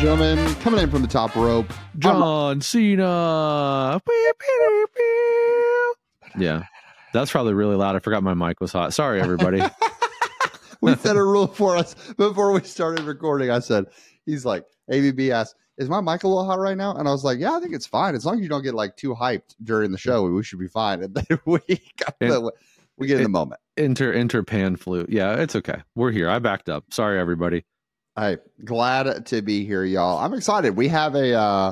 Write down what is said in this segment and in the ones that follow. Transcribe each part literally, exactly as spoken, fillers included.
gentlemen, coming in from the top rope, John Cena. Yeah, that's probably really loud. I forgot my mic was hot. Sorry, everybody. We set a rule for us before we started recording. I said, he's like, A B B asked, is my mic a little hot right now? And I was like, yeah, I think it's fine. As long as you don't get like too hyped during the show, we should be fine. And then we got And- the, we get in the moment. Inter inter pan flute. Yeah, it's okay. We're here. I backed up. Sorry, everybody. Hey, glad to be here, y'all. I'm excited. We have a uh,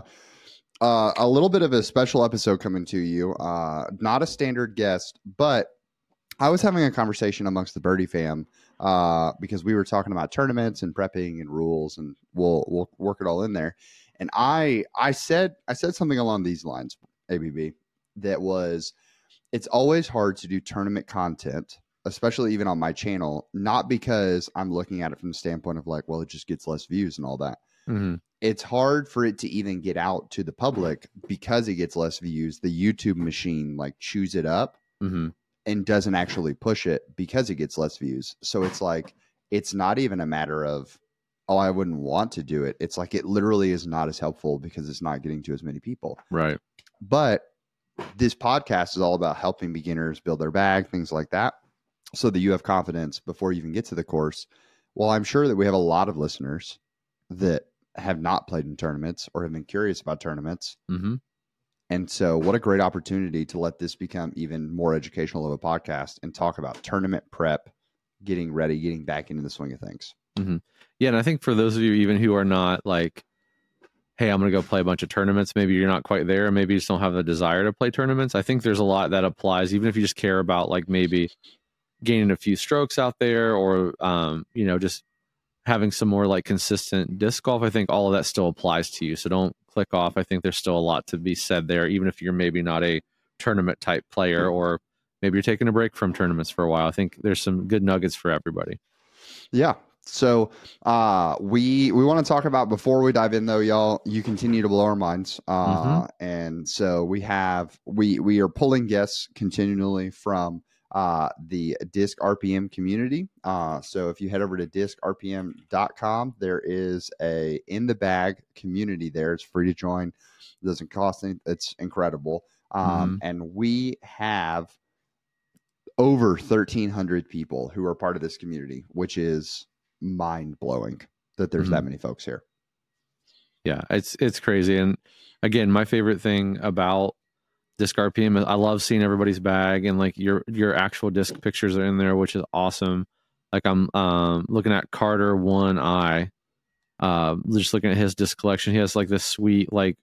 uh, a little bit of a special episode coming to you. Uh, not a standard guest, but I was having a conversation amongst the Birdie fam uh, because we were talking about tournaments and prepping and rules, and we'll we'll work it all in there. And I I said I said something along these lines, A B B, that was, it's always hard to do tournament content, especially even on my channel, not because I'm looking at it from the standpoint of like, well, it just gets less views and all that. Mm-hmm. It's hard for it to even get out to the public because it gets less views. The YouTube machine like chews it up Mm-hmm. and doesn't actually push it because it gets less views. So it's like, it's not even a matter of, oh, I wouldn't want to do it. It's like, it literally is not as helpful because it's not getting to as many people. Right. But this podcast is all about helping beginners build their bag, things like that, so that you have confidence before you even get to the course. Well, I'm sure that we have a lot of listeners that have not played in tournaments or have been curious about tournaments. Mm-hmm. And so what a great opportunity to let this become even more educational of a podcast and talk about tournament prep, getting ready, getting back into the swing of things. Mm-hmm. Yeah, and I think for those of you even who are not like, hey, I'm going to go play a bunch of tournaments, maybe you're not quite there, maybe you just don't have the desire to play tournaments. I think there's a lot that applies, even if you just care about like maybe gaining a few strokes out there, or um, you know, just having some more like consistent disc golf. I think all of that still applies to you. So don't click off. I think there's still a lot to be said there, even if you're maybe not a tournament type player, or maybe you're taking a break from tournaments for a while. I think there's some good nuggets for everybody. Yeah. So uh, we we want to talk about, before we dive in though, y'all, you continue to blow our minds. Uh, Mhm. And so we have, we, we are pulling guests continually from uh, the Disc R P M community. Uh, so if you head over to disc r p m dot com, there is a in the bag community there. It's free to join. It doesn't cost anything. It's incredible. Um, And we have over thirteen hundred people who are part of this community, which is mind blowing that there's Mhm. that many folks here. Yeah, it's it's crazy. And again, my favorite thing about Disc R P M, I love seeing everybody's bag, and like your your actual disc pictures are in there, which is awesome. Like I'm um looking at Carter One Eye, uh, just looking at his disc collection. He has like this sweet like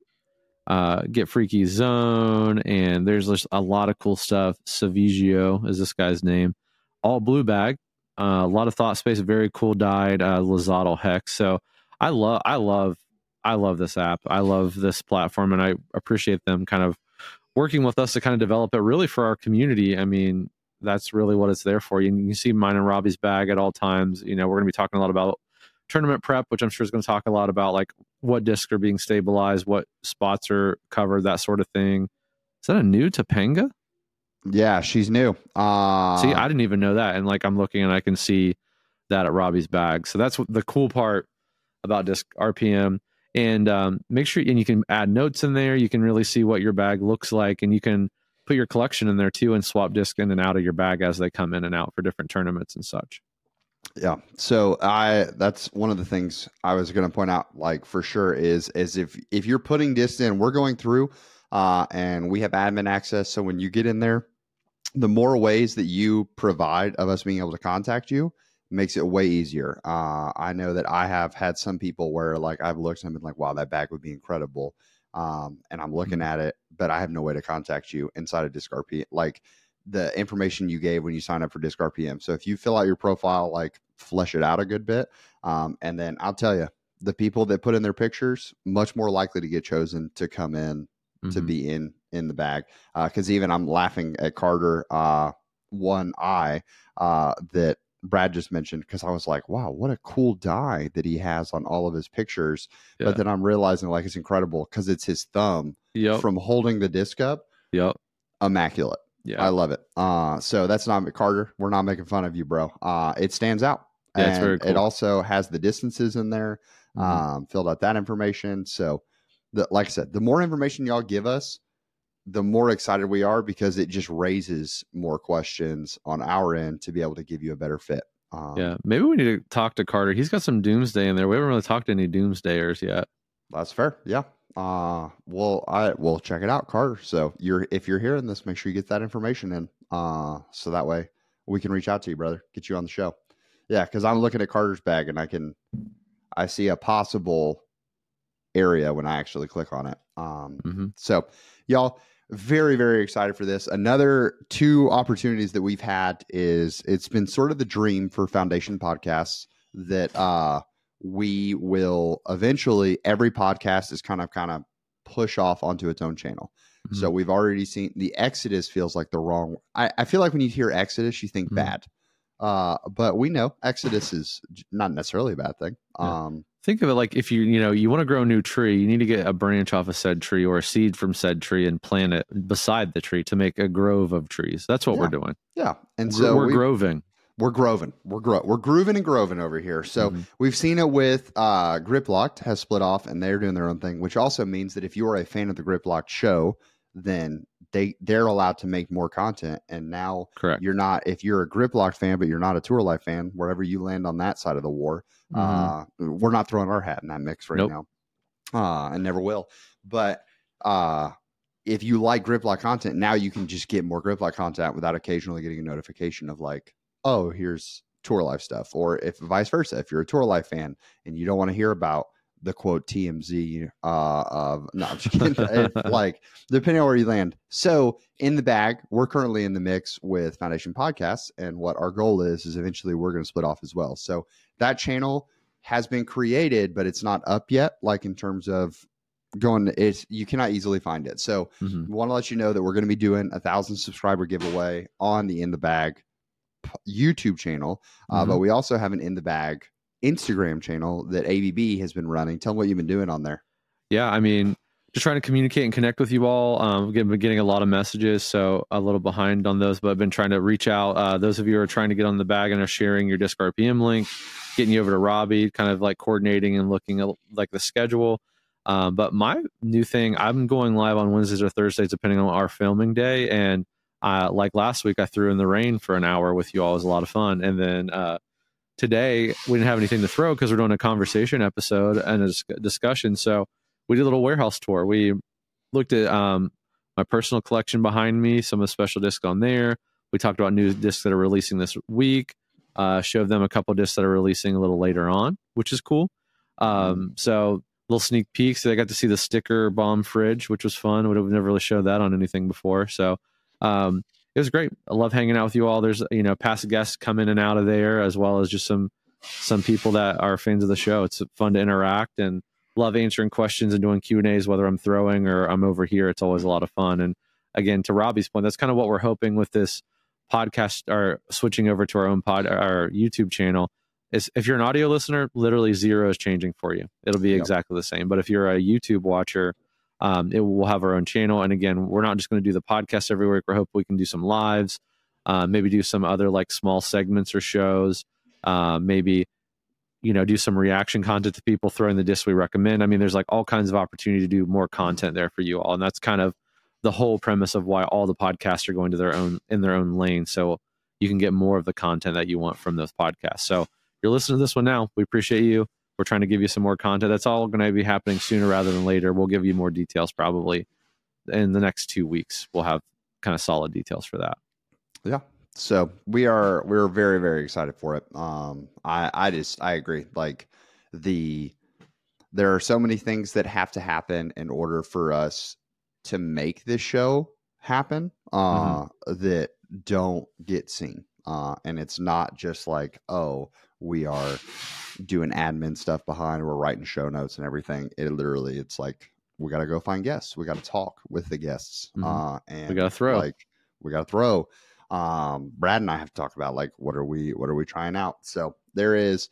uh Get Freaky Zone, and there's just a lot of cool stuff. Savigio is this guy's name. All blue bag. Uh, a lot of thought space, very cool dyed uh, Lozado Hex. So I love, I love, I love this app. I love this platform, and I appreciate them kind of working with us to kind of develop it really for our community. I mean, that's really what it's there for. You can see mine and Robbie's bag at all times. You know, we're going to be talking a lot about tournament prep, which I'm sure is going to talk a lot about like what discs are being stabilized, what spots are covered, that sort of thing. Is that a new Topanga? Yeah, she's new. Uh, See, I didn't even know that. And like I'm looking and I can see that at Robbie's bag. So that's what the cool part about Disc R P M. And um, make sure, and you can add notes in there. You can really see what your bag looks like, and you can put your collection in there too and swap disc in and out of your bag as they come in and out for different tournaments and such. Yeah. So I, that's one of the things I was going to point out, like for sure is, is if, if you're putting discs in, we're going through uh, and we have admin access. So when you get in there, the more ways that you provide of us being able to contact you makes it way easier. Uh, I know that I have had some people where like I've looked and been like, wow, that bag would be incredible. Um, and I'm looking Mm-hmm. at it, but I have no way to contact you inside of Disc R P M, like the information you gave when you sign up for Disc R P M. So if you fill out your profile, like flesh it out a good bit. Um, and then I'll tell you, the people that put in their pictures, much more likely to get chosen to come in to Mm-hmm. be in in the bag, because uh, even I'm laughing at Carter uh, One Eye uh, that Brad just mentioned, because I was like, wow, what a cool die that he has on all of his pictures. Yeah. But then I'm realizing like it's incredible because it's his thumb Yep. from holding the disc up. Yep. Immaculate. Yeah. I love it. Uh, so that's not Carter. We're not making fun of you, bro. Uh, it stands out. Yeah, it's And very cool. it also has the distances in there. Mhm. um, filled out that information. So, the, like I said, the more information y'all give us, the more excited we are because it just raises more questions on our end to be able to give you a better fit. Um, Yeah, maybe we need to talk to Carter. He's got some doomsday in there. We haven't really talked to any doomsdayers yet. That's fair. Yeah. Uh, well, I will check it out, Carter. So you're if you're hearing this, make sure you get that information in. Uh, so that way we can reach out to you, brother. Get you on the show. Yeah, because I'm looking at Carter's bag and I can I see a possible area when I actually click on it. Um, Mm-hmm. so y'all. Very, very excited for this. Another two opportunities that we've had is it's been sort of the dream for Foundation Podcasts that uh, we will eventually, every podcast is kind of kind of push off onto its own channel. Mm-hmm. So we've already seen the Exodus feels like the wrong. I, I feel like when you hear Exodus, you think mm-hmm. bad. Uh, but we know Exodus is not necessarily a bad thing. Yeah. Um, Think of it like if you, you know, you want to grow a new tree, you need to get a branch off a said tree or a seed from said tree and plant it beside the tree to make a grove of trees. That's what yeah. we're doing. Yeah. And so we're we, groving. We're groving. We're gro- We're grooving and groving over here. So mm-hmm. we've seen it with uh, Grip Locked has split off and they're doing their own thing, which also means that if you are a fan of the Grip Locked show, then they they're allowed to make more content. And now Correct. You're not, if you're a Grip Locked fan, but you're not a Tour Life fan, wherever you land on that side of the war, mm-hmm. uh, we're not throwing our hat in that mix right nope. now. Uh, and never will. But uh, if you like Grip Lock content, now you can just get more Grip Lock content without occasionally getting a notification of like, oh, here's Tour Life stuff. Or if vice versa, if you're a Tour Life fan and you don't want to hear about the quote T M Z uh, of, no, I'm just kidding. It, like, depending on where you land. So in the bag, we're currently in the mix with Foundation Podcasts. And what our goal is, is eventually we're going to split off as well. So that channel has been created, but it's not up yet. Like in terms of going, it's, you cannot easily find it. So mm-hmm. we want to let you know that we're going to be doing a thousand subscriber giveaway on the In the Bag YouTube channel. Uh, mm-hmm. But we also have an In the Bag Instagram channel that A B B has been running. Tell them what you've been doing on there. Yeah, I mean, just trying to communicate and connect with you all. Um, we've been getting a lot of messages, so a little behind on those, but I've been trying to reach out. Uh, those of you who are trying to get on the bag and are sharing your Disc R P M link, getting you over to Robbie, kind of like coordinating and looking at like the schedule. Um, but my new thing, I'm going live on Wednesdays or Thursdays, depending on our filming day. And uh, like last week, I threw in the rain for an hour with you all. It was a lot of fun. And then uh, today, we didn't have anything to throw because we're doing a conversation episode and a discussion. So we did a little warehouse tour. We looked at um, my personal collection behind me, some of the special discs on there. We talked about new discs that are releasing this week. Uh, showed them a couple discs that are releasing a little later on, which is cool. Um, so little sneak peeks. They got to see the sticker bomb fridge, which was fun. Would have never really showed that on anything before. So um, it was great. I love hanging out with you all. There's, you know, past guests come in and out of there, as well as just some some people that are fans of the show. It's fun to interact and love answering questions and doing Q and A's, whether I'm throwing or I'm over here. It's always a lot of fun. And again, to Robbie's point, that's kind of what we're hoping with this podcast, or switching over to our own pod, our YouTube channel. Is if you're an audio listener, literally zero is changing for you. It'll be yep. exactly the same. But if you're a YouTube watcher, um, it will have our own channel. And again, we're not just going to do the podcast every week. We're hoping we can do some lives, uh, maybe do some other like small segments or shows, uh, maybe, you know, do some reaction content to people throwing the discs we recommend. I mean, there's like all kinds of opportunity to do more content there for you all. And that's kind of the whole premise of why all the podcasts are going to their own, in their own lane. So you can get more of the content that you want from those podcasts. So you're listening to this one now. We appreciate you. We're trying to give you some more content. That's all going to be happening sooner rather than later. We'll give you more details probably in the next two weeks. We'll have kind of solid details for that. Yeah. So we are, we're very, very excited for it. Um, I, I just, I agree. Like the, there are so many things that have to happen in order for us to make this show happen, uh, mm-hmm. that don't get seen. Uh, and it's not just like, oh, we are doing admin stuff behind, we're writing show notes and everything. It literally, it's like, we got to go find guests. We got to talk with the guests. Mm-hmm. Uh, and we got to throw, like, we got to throw. Um, Brad and I have to talk about like, what are we, what are we trying out? So there is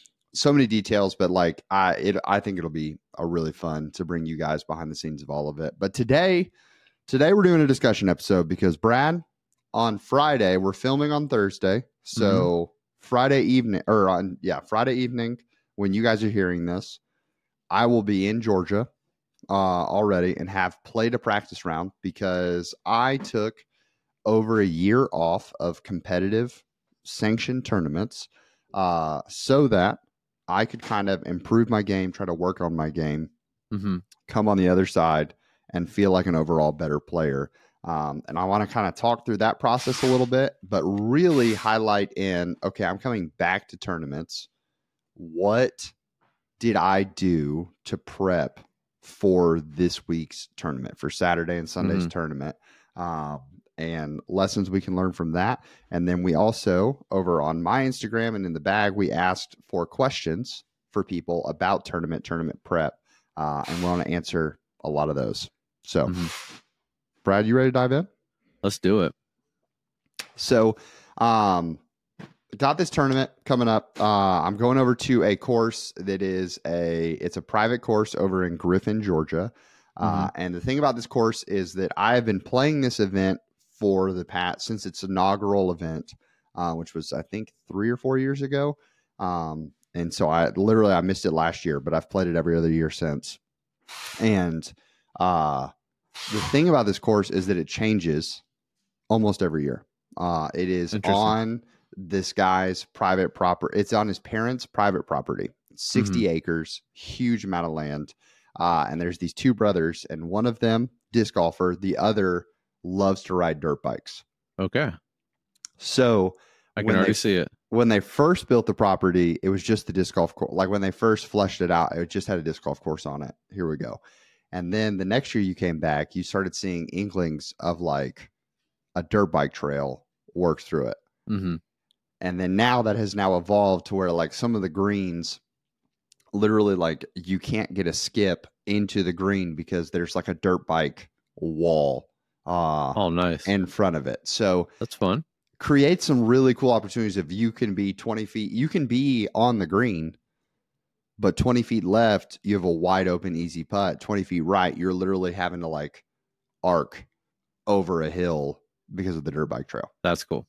so many details, but like, I, it, I think it'll be a really fun to bring you guys behind the scenes of all of it. But today, today we're doing a discussion episode because Brad, on Friday, we're filming on Thursday. So mm-hmm. Friday evening or on, yeah, Friday evening, when you guys are hearing this, I will be in Georgia uh, already and have played a practice round because I took over a year off of competitive sanctioned tournaments uh, so that I could kind of improve my game, try to work on my game, mm-hmm. come on the other side and feel like an overall better player. Um, and I want to kind of talk through that process a little bit, but really highlight in, okay, I'm coming back to tournaments. What did I do to prep for this week's tournament, for Saturday and Sunday's mm-hmm. tournament? Um, and lessons we can learn from that. And then we also, over on my Instagram and in the bag, we asked for questions for people about tournament, tournament prep. Uh, and we want to answer a lot of those. So, mm-hmm. Brad, you ready to dive in? Let's do it. So, um, got this tournament coming up. Uh, I'm going over to a course that is a, it's a private course over in Griffin, Georgia. Uh, mm-hmm. And the thing about this course is that I have been playing this event for the past, since its inaugural event, uh, which was, I think, three or four years ago. Um, and so I literally, I missed it last year, but I've played it every other year since. And uh, the thing about this course is that it changes almost every year. Uh, it is on this guy's private property. It's on his parents' private property, sixty mm-hmm. acres, huge amount of land. Uh, and there's these two brothers, and one of them, disc golfer, the other loves to ride dirt bikes. Okay. So I can already they, see it. When they first built the property, it was just the disc golf course. Like when they first fleshed it out, it just had a disc golf course on it. Here we go. And then the next year you came back, you started seeing inklings of like a dirt bike trail work through it. Mm-hmm. And then now that has now evolved to where like some of the greens, literally like you can't get a skip into the green because there's like a dirt bike wall uh oh nice in front of it. So that's fun. Create some really cool opportunities. If you can be twenty feet, you can be on the green, but twenty feet left, you have a wide open, easy putt. twenty feet right, you're literally having to like arc over a hill because of the dirt bike trail. That's cool.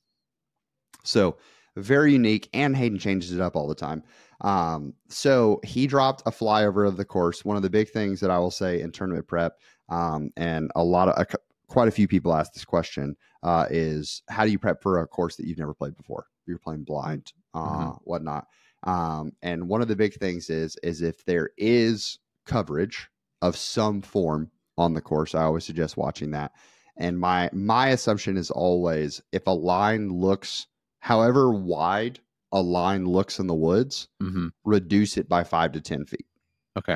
So very unique, and Hayden changes it up all the time. Um, so he dropped a flyover of the course. One of the big things that I will say in tournament prep, um, and a lot of, uh, quite a few people ask this question, uh, is how do you prep for a course that you've never played before? You're playing blind, uh, mm-hmm. whatnot. Um, and one of the big things is, is if there is coverage of some form on the course, I always suggest watching that. And my, my assumption is always, if a line looks, however wide a line looks in the woods, mm-hmm. reduce it by five to ten feet. Okay.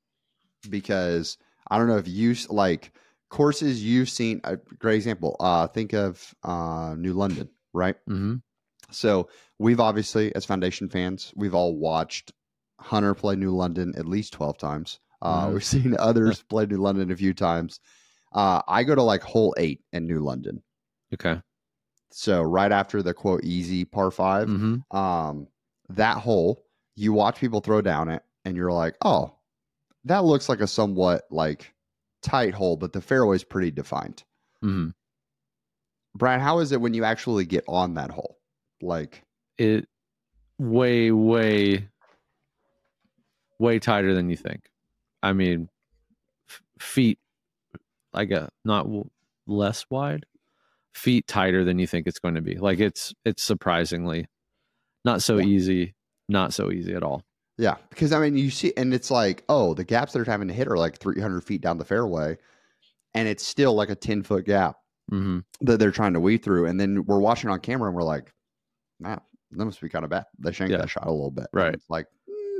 Because I don't know if you like courses you've seen, a great example. Uh, think of uh, New London, right? Mm-hmm. So we've obviously, as Foundation fans, we've all watched Hunter play New London at least twelve times. Uh, mm-hmm. We've seen others play New London a few times. Uh, I go to like hole eight in New London. Okay. So right after the quote easy par five, mm-hmm. um, that hole, you watch people throw down it and you're like, oh, that looks like a somewhat like tight hole, but the fairway is pretty defined. Mm-hmm. Brad, how is it when you actually get on that hole? Like it way, way, way tighter than you think. I mean, f- feet, like a not w- less wide. Feet tighter than you think it's going to be. Like it's it's surprisingly not so yeah. easy, not so easy at all. Yeah, because I mean, you see, and it's like, oh, the gaps that are having to hit are like three hundred feet down the fairway, and it's still like a ten foot gap mm-hmm. that they're trying to weed through. And then we're watching on camera, and we're like, man, that must be kind of bad. They shanked yeah. that shot a little bit, right? And it's like, mm,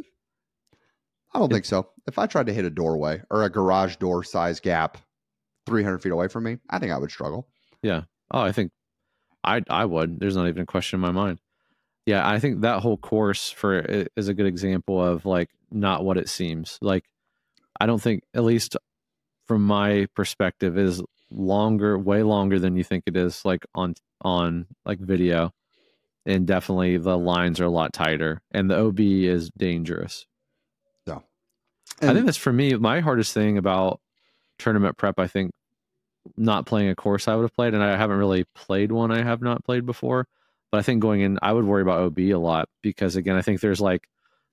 I don't it, think so. If I tried to hit a doorway or a garage door size gap three hundred feet away from me, I think I would struggle. Yeah. Oh, I think I I would. There's not even a question in my mind. Yeah, I think that whole course for is a good example of like not what it seems. Like I don't think, at least from my perspective, is longer, way longer than you think it is. Like on on like video, and definitely the lines are a lot tighter, and the O B is dangerous. Yeah, and I think that's for me my hardest thing about tournament prep. I think. Not playing a course I would have played, and I haven't really played one I have not played before, but I think going in I would worry about O B a lot, because again I think there's like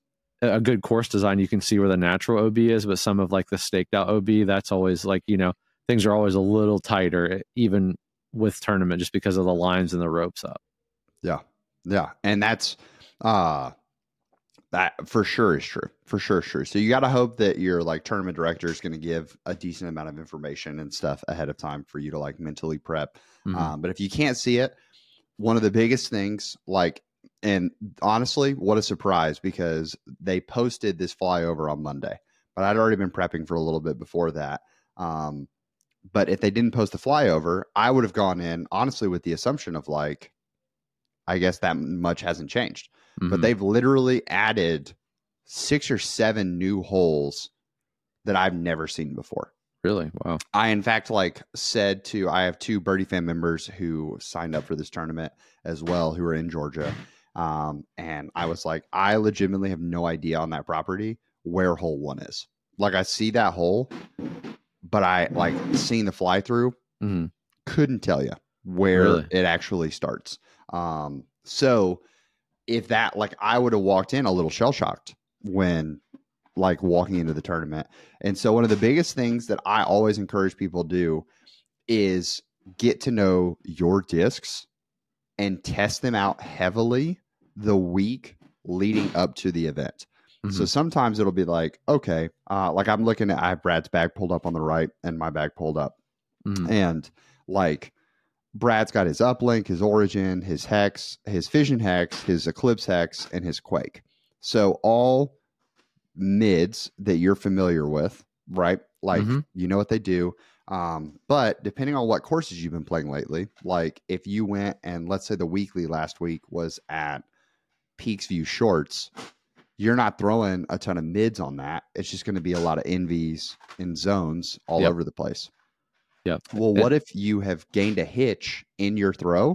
a good course design, you can see where the natural O B is, but some of like the staked out O B, that's always like, you know, things are always a little tighter, even with tournament, just because of the lines and the ropes up. Yeah. Yeah. And that's, uh, that for sure is true. For sure is true. So you got to hope that your like tournament director is going to give a decent amount of information and stuff ahead of time for you to like mentally prep. Mm-hmm. Um, but if you can't see it, one of the biggest things, like, and honestly, what a surprise, because they posted this flyover on Monday, but I'd already been prepping for a little bit before that. Um, but if they didn't post the flyover, I would have gone in honestly with the assumption of like, I guess that much hasn't changed. Mm-hmm. But they've literally added six or seven new holes that I've never seen before. Really? Wow. I, in fact, like said to, I have two Birdie Fan members who signed up for this tournament as well, who are in Georgia. Um, and I was like, I legitimately have no idea on that property where hole one is. Like, I see that hole, but I like seeing the fly through, mm-hmm. couldn't tell you where really? It actually starts. Um, so if that, like, I would have walked in a little shell shocked when like walking into the tournament. And so one of the biggest things that I always encourage people to do is get to know your discs and test them out heavily the week leading up to the event. Mm-hmm. So sometimes it'll be like, okay, uh, like I'm looking at, I have Brad's bag pulled up on the right and my bag pulled up. Mm-hmm. And like Brad's got his uplink, his origin, his hex, his fission hex, his eclipse hex, and his quake. So all mids that you're familiar with, right? Like, mm-hmm. you know what they do. Um, but depending on what courses you've been playing lately, like if you went and let's say the weekly last week was at Peaks View Shorts, you're not throwing a ton of mids on that. It's just going to be a lot of envies and zones all yep. over the place. Yeah. Well, what if you have gained a hitch in your throw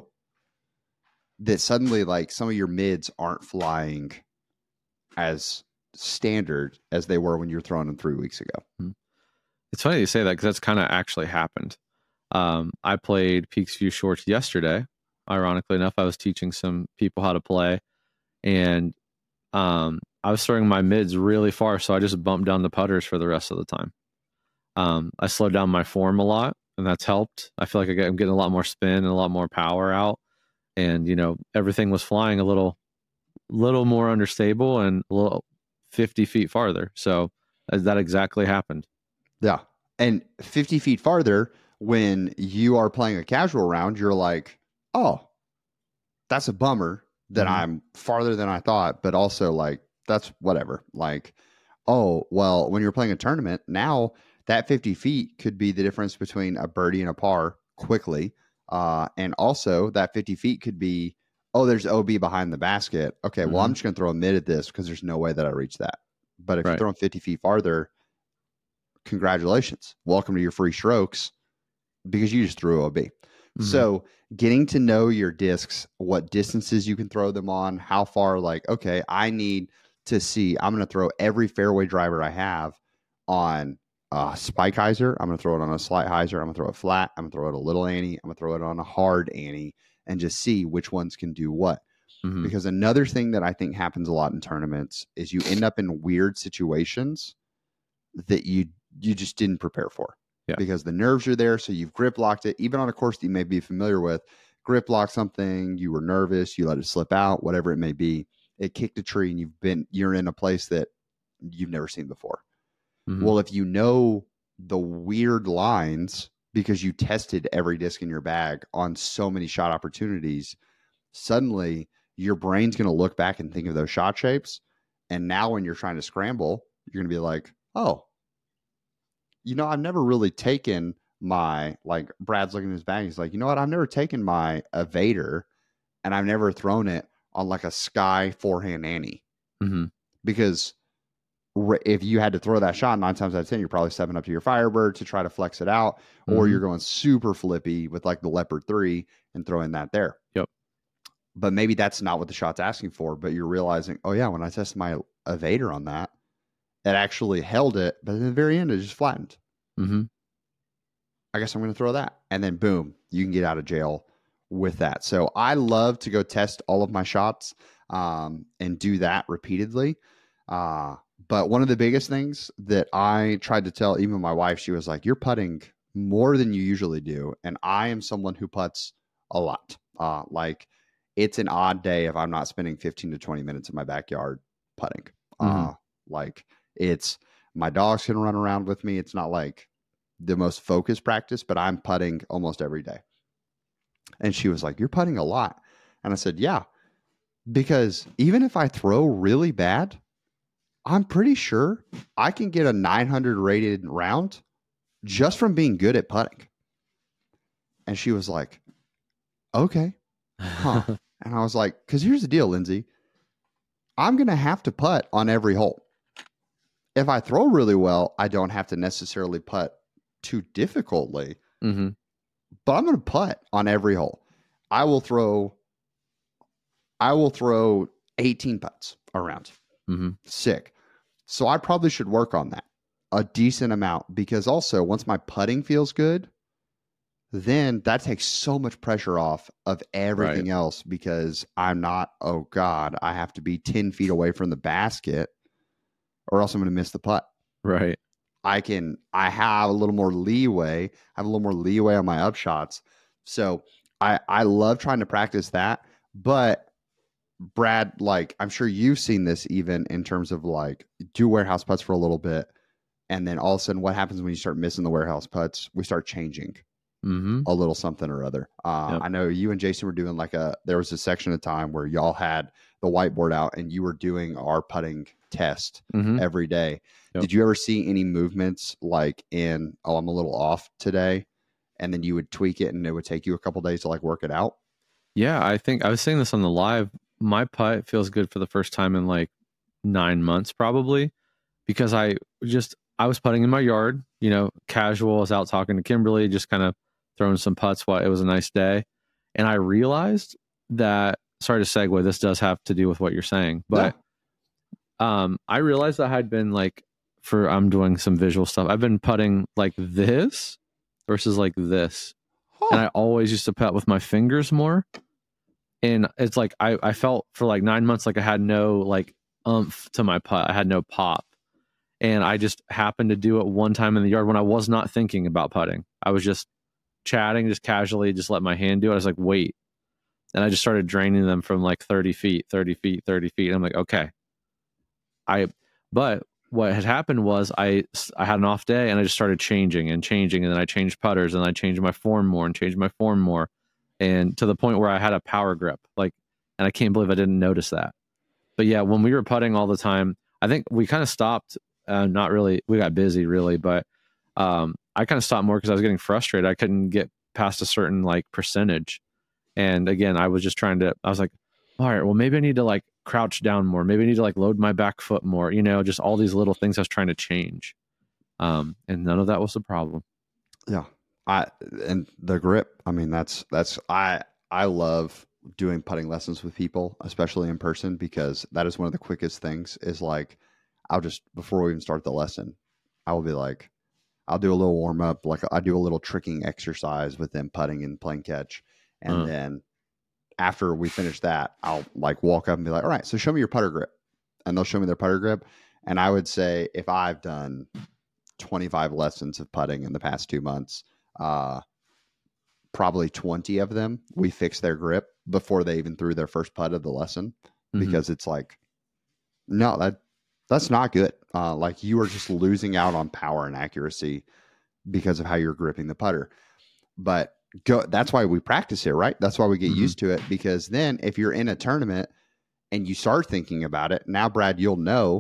that suddenly like some of your mids aren't flying as standard as they were when you were throwing them three weeks ago? It's funny you say that because that's kind of actually happened. Um, I played Peaks View Shorts yesterday. Ironically enough, I was teaching some people how to play, and um, I was throwing my mids really far, so I just bumped down the putters for the rest of the time. Um, I slowed down my form a lot, and that's helped. I feel like I get, I'm getting a lot more spin and a lot more power out, and you know everything was flying a little, little more understable and a little fifty feet farther. So that exactly happened. Yeah, and fifty feet farther, when you are playing a casual round, you're like, oh, that's a bummer that mm-hmm. I'm farther than I thought, but also like that's whatever. Like, oh well, when you're playing a tournament now, that fifty feet could be the difference between a birdie and a par quickly. Uh, and also that fifty feet could be, oh, there's O B behind the basket. Okay, mm-hmm. well, I'm just going to throw a mid at this because there's no way that I reach that. But if right. you're throwing fifty feet farther, congratulations. Welcome to your free strokes because you just threw O B. Mm-hmm. So getting to know your discs, what distances you can throw them on, how far, like, okay, I need to see, I'm going to throw every fairway driver I have on a spike hyzer. I'm going to throw it on a slight hyzer. I'm going to throw it flat. I'm going to throw it a little ante. I'm going to throw it on a hard ante and just see which ones can do what. Mm-hmm. Because another thing that I think happens a lot in tournaments is you end up in weird situations that you you just didn't prepare for. Yeah. Because the nerves are there. So you've grip locked it, even on a course that you may be familiar with, grip lock something, you were nervous, you let it slip out, whatever it may be. It kicked a tree and you've been, you're in a place that you've never seen before. Mm-hmm. Well, if you know the weird lines because you tested every disc in your bag on so many shot opportunities, suddenly your brain's going to look back and think of those shot shapes. And now when you're trying to scramble, you're going to be like, oh, you know, I've never really taken my, like Brad's looking at his bag. He's like, you know what? I've never taken my evader and I've never thrown it on like a sky forehand ante. Mm-hmm. Because if you had to throw that shot nine times out of ten, you're probably stepping up to your Firebird to try to flex it out, mm-hmm. or you're going super flippy with like the Leopard three and throwing that there. Yep. But maybe that's not what the shot's asking for, but you're realizing, oh yeah, when I tested my evader on that, it actually held it, but at the very end, it just flattened. Mm-hmm. I guess I'm going to throw that. And then boom, you can get out of jail with that. So I love to go test all of my shots um, and do that repeatedly. Uh, but one of the biggest things that I tried to tell even my wife, she was like, "You're putting more than you usually do," and I am someone who putts a lot. Uh, like it's an odd day if I'm not spending fifteen to twenty minutes in my backyard putting. Mhm. Uh, like it's my dogs can run around with me. It's not like the most focused practice, but I'm putting almost every day. And she was like, "You're putting a lot." And I said, "Yeah, because even if I throw really bad, I'm pretty sure I can get a nine hundred rated round just from being good at putting." And she was like, "Okay, huh." And I was like, "Because here's the deal, Lindsay. I'm going to have to putt on every hole. If I throw really well, I don't have to necessarily putt too difficultly, Mhm. but I'm going to putt on every hole. I will throw, I will throw eighteen putts around. Mhm. Sick. So I probably should work on that a decent amount, because also once my putting feels good, then that takes so much pressure off of everything Right. else, because I'm not, oh God, I have to be ten feet away from the basket or else I'm going to miss the putt. Right. I can, I have a little more leeway. I have a little more leeway on my upshots. So I, I love trying to practice that. But Brad, like, I'm sure you've seen this even in terms of like, do warehouse putts for a little bit. And then all of a sudden, what happens when you start missing the warehouse putts? We start changing Mhm. a little something or other. Uh, Yep. I know you and Jason were doing like a, there was a section of time where y'all had the whiteboard out and you were doing our putting test Mhm. every day. Yep. Did you ever see any movements like in, oh, I'm a little off today? And then you would tweak it and it would take you a couple days to like work it out? Yeah, I think I was saying this on the live. My putt feels good for the first time in like nine months, probably, because I just I was putting in my yard, you know, casual. I was out talking to Kimberly, just kind of throwing some putts while it was a nice day, and I realized that. Sorry to segue. This does have to do with what you're saying, but um, I realized that I had been like for I'm doing some visual stuff. I've been putting like this versus like this, Huh. and I always used to putt with my fingers more. And it's like I, I felt for like nine months like I had no like umph to my putt. I had no pop. And I just happened to do it one time in the yard when I was not thinking about putting. I was just chatting, just casually, just let my hand do it. I was like, wait. And I just started draining them from like thirty feet, thirty feet, thirty feet. And I'm like, okay. I, but what had happened was I, I had an off day and I just started changing and changing. And then I changed putters and I changed my form more and changed my form more. And to the point where I had a power grip, like, and I can't believe I didn't notice that. But yeah, when we were putting all the time, I think we kind of stopped. Uh, not really, we got busy, really, but um, I kind of stopped more because I was getting frustrated. I couldn't get past a certain like percentage, and again, I was just trying to. I was like, all right, well, maybe I need to like crouch down more. Maybe I need to like load my back foot more. You know, just all these little things I was trying to change, um, and none of that was the problem. Yeah. I and the grip, I mean, that's that's I I love doing putting lessons with people, especially in person, because that is one of the quickest things is like I'll just before we even start the lesson, I will be like, I'll do a little warm up, like I do a little tricking exercise with them putting and playing catch. And Uh, then after we finish that, I'll like walk up and be like, all right, so show me your putter grip. And they'll show me their putter grip. And I would say if I've done twenty-five lessons of putting in the past two months, uh, probably twenty of them, we fixed their grip before they even threw their first putt of the lesson, mhm. because it's like, no, that that's not good. Uh, like you are just losing out on power and accuracy because of how you're gripping the putter. But go, that's why we practice it, right? That's why we get Mhm. used to it, because then if you're in a tournament and you start thinking about it, now, Brad, you'll know,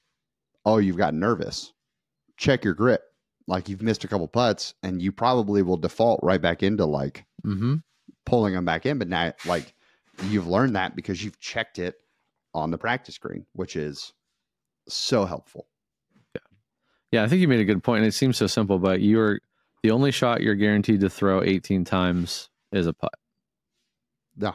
oh, you've gotten nervous. Check your grip. Like you've missed a couple putts and you probably will default right back into like Mhm. pulling them back in. But now, like you've learned that because you've checked it on the practice screen, which is so helpful. Yeah, I think you made a good point, and it seems so simple, but you're the only shot you're guaranteed to throw eighteen times is a putt. Yeah.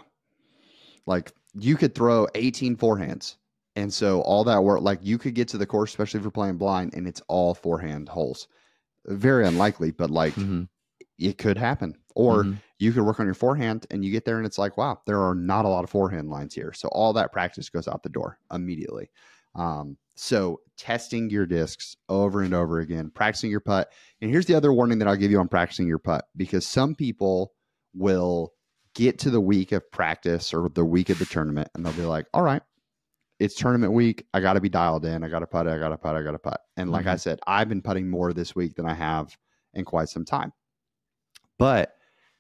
Like you could throw eighteen forehands. And so all that work, like you could get to the course, especially if you're playing blind, and it's all forehand holes. Very unlikely, but like Mhm. it could happen. Or Mhm. you could work on your forehand and you get there and it's like, wow, there are not a lot of forehand lines here. So all that practice goes out the door immediately. Um, so testing your discs over and over again, practicing your putt. And here's the other warning that I'll give you on practicing your putt, because some people will get to the week of practice or the week of the tournament and they'll be like, all right, it's tournament week. I got to be dialed in. I got to putt. I got to putt. I got to putt. And like mm-hmm. I said, I've been putting more this week than I have in quite some time. But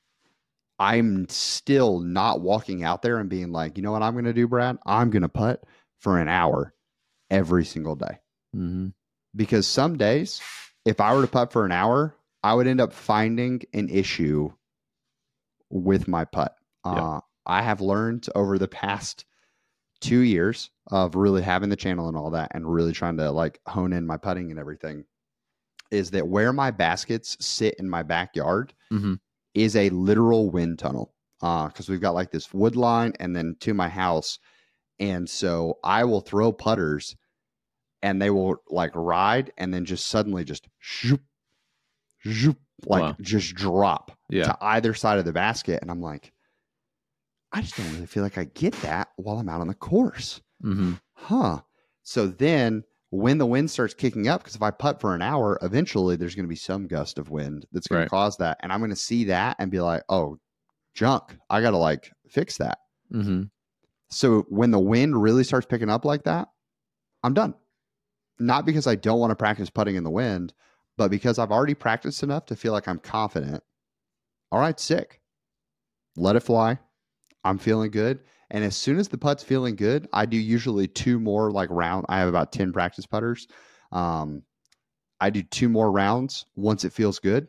I'm still not walking out there and being like, you know what I'm going to do, Brad? I'm going to putt for an hour every single day. Mm-hmm. Because some days, if I were to putt for an hour, I would end up finding an issue with my putt. Uh, yeah. I have learned over the past two years of really having the channel and all that and really trying to like hone in my putting and everything is that where my baskets sit in my backyard mm-hmm. is a literal wind tunnel. Uh, cause we've got like this wood line and then to my house. And so I will throw putters and they will like ride and then just suddenly just zoop, zoop, like wow. just drop yeah. to either side of the basket. And I'm like, I just don't really feel like I get that while I'm out on the course. Mm-hmm. Huh. So then when the wind starts kicking up, because if I putt for an hour, eventually there's going to be some gust of wind that's going right. to cause that. And I'm going to see that and be like, oh, junk. I got to like fix that. Mm-hmm. So when the wind really starts picking up like that, I'm done. Not because I don't want to practice putting in the wind, but because I've already practiced enough to feel like I'm confident. All right, sick. Let it fly. I'm feeling good. And as soon as the putt's feeling good, I do usually two more like round. I have about ten practice putters. Um, I do two more rounds once it feels good.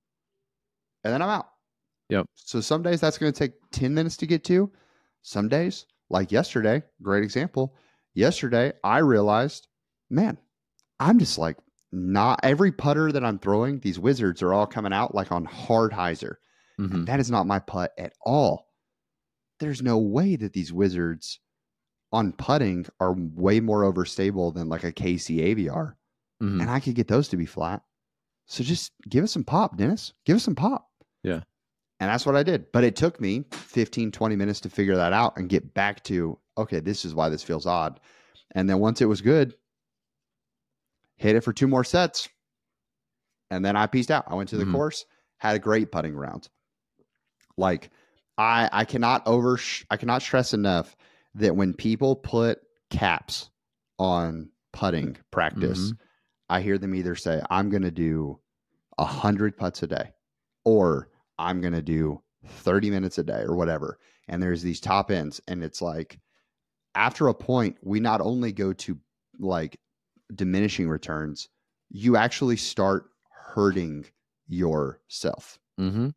And then I'm out. Yep. So some days that's going to take ten minutes to get to. Some days, like yesterday, great example. Yesterday, I realized, man, I'm just like not every putter that I'm throwing, these wizards are all coming out like on hard hyzer. Mm-hmm. And that is not my putt at all. There's no way that these wizards on putting are way more overstable than like a K C A V R. Mm-hmm. And I could get those to be flat. So just give us some pop, Dennis. Give us some pop. Yeah. And that's what I did. But it took me fifteen, twenty minutes to figure that out and get back to, okay, this is why this feels odd. And then once it was good, hit it for two more sets. And then I pieced out. I went to the mm-hmm. course, had a great putting round. Like, I, I cannot over I cannot stress enough that when people put caps on putting practice, mm-hmm. I hear them either say, I'm going to do a hundred putts a day, or I'm going to do thirty minutes a day or whatever. And there's these top ends. And it's like, after a point, we not only go to like diminishing returns, you actually start hurting yourself. Mm-hmm.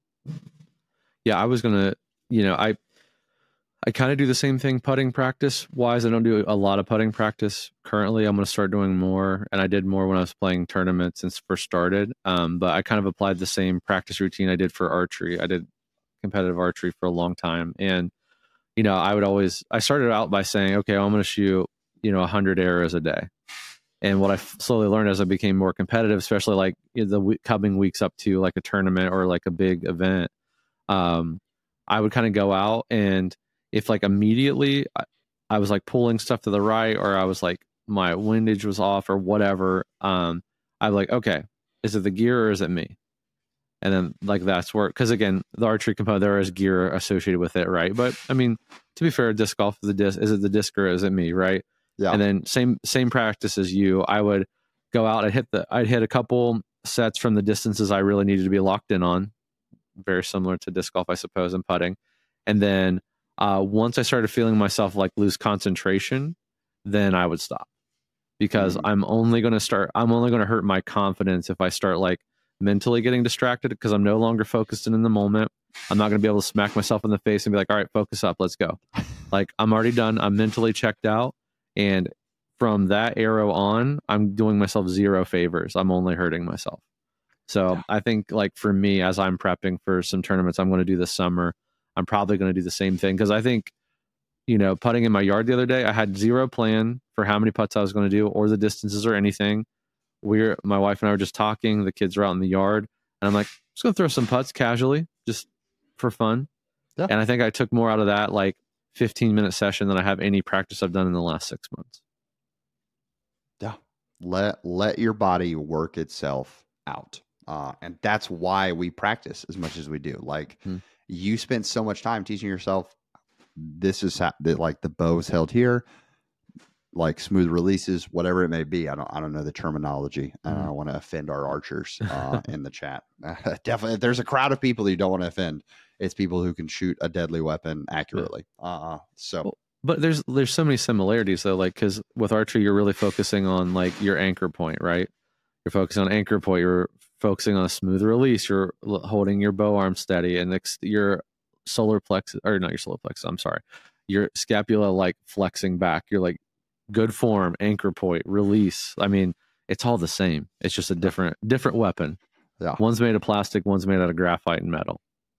Yeah, I was going to, you know, I I kind of do the same thing putting practice wise. I don't do a lot of putting practice currently. I'm going to start doing more, and I did more when I was playing tournaments since first started. Um, but I kind of applied the same practice routine I did for archery. I did competitive archery for a long time, and you know, I would always I started out by saying, okay, I'm going to shoot, you know, one hundred arrows a day. And what I slowly learned as I became more competitive, especially like in the w- coming weeks up to like a tournament or like a big event, um, I would kind of go out, and if like immediately I, I was like pulling stuff to the right, or I was like my windage was off or whatever, um, I'm like, okay, is it the gear or is it me? And then like that's where, because again, the archery component, there is gear associated with it, right? But I mean, to be fair, disc golf, the disc, is it the disc or is it me, right? Yeah. And then same same practice as you, I would go out, I'd hit the I'd hit a couple sets from the distances I really needed to be locked in on. Very similar to disc golf, I suppose, and putting. And then uh, once I started feeling myself like lose concentration, then I would stop, because mm-hmm. I'm only going to start, I'm only going to hurt my confidence if I start like mentally getting distracted, because I'm no longer focused in the moment. I'm not going to be able to smack myself in the face and be like, all right, focus up, let's go. Like, I'm already done. I'm mentally checked out. And from that arrow on, I'm doing myself zero favors. I'm only hurting myself. So yeah. I think like for me, as I'm prepping for some tournaments I'm going to do this summer, I'm probably going to do the same thing. Because I think, you know, putting in my yard the other day, I had zero plan for how many putts I was going to do or the distances or anything. We're, my wife and I were just talking. The kids were out in the yard. And I'm like, just going to throw some putts casually, just for fun. Yeah. And I think I took more out of that like fifteen minute session than I have any practice I've done in the last six months. Let let your body work itself out. Uh, and that's why we practice as much as we do. Like Hmm. you spent so much time teaching yourself, this is how, that like the bow's held here, like smooth releases, whatever it may be. I don't, I don't know the terminology. And I don't want to offend our archers uh, in the chat. Definitely, if there's a crowd of people that you don't want to offend, it's people who can shoot a deadly weapon accurately. Uh, so, Well, but there's there's so many similarities though, like because with archery you're really focusing on like your anchor point, right? You're focusing on anchor point. You're focusing on a smooth release. You're l- holding your bow arm steady, and ex- your solar plexus, or not your solar plexus. I'm sorry, your scapula like flexing back. You're like good form, anchor point, release. I mean, it's all the same. It's just a different different weapon. yeah. One's made of plastic. One's made out of graphite and metal.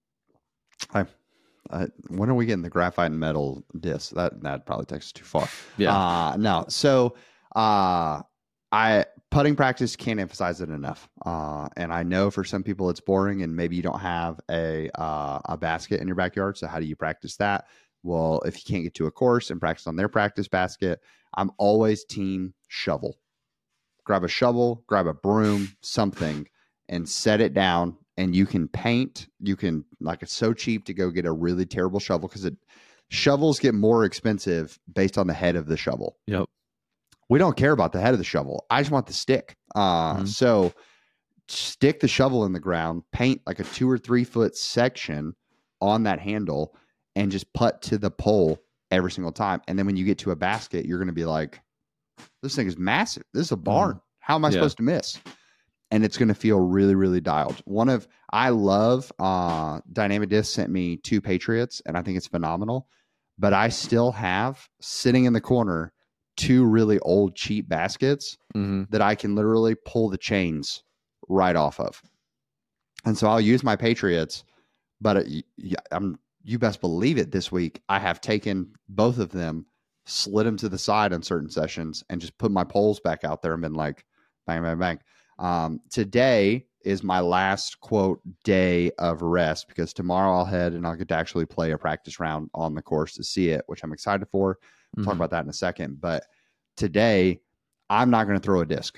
I, Uh, when are we getting the graphite and metal disc? That that probably takes us too far. Yeah. Uh, no. So uh, I putting practice can't emphasize it enough. Uh, and I know for some people it's boring, and maybe you don't have a uh, a basket in your backyard. So how do you practice that? Well, if you can't get to a course and practice on their practice basket, I'm always team shovel. Grab a shovel, grab a broom, something, and set it down. And you can paint. You can, like, it's so cheap to go get a really terrible shovel because it shovels get more expensive based on the head of the shovel. Yep. We don't care about the head of the shovel. I just want the stick. Uh, Mhm. So stick the shovel in the ground, paint like a two or three foot section on that handle, and just putt to the pole every single time. And then when you get to a basket, you're going to be like, this thing is massive. This is a barn. How am I Yeah. supposed to miss? And it's going to feel really, really dialed. One of, I love, uh, Dynamic Disc sent me two Patriots, and I think it's phenomenal. But I still have sitting in the corner two really old, cheap baskets hmm that I can literally pull the chains right off of. And so I'll use my Patriots, but it, yeah, I'm, you best believe it, this week I have taken both of them, slid them to the side on certain sessions, and just put my poles back out there and been like, bang, bang, bang. Um, today is my last quote day of rest because tomorrow I'll head and I'll get to actually play a practice round on the course to see it, which I'm excited for. We'll talk Mhm. about that in a second. But today I'm not going to throw a disc.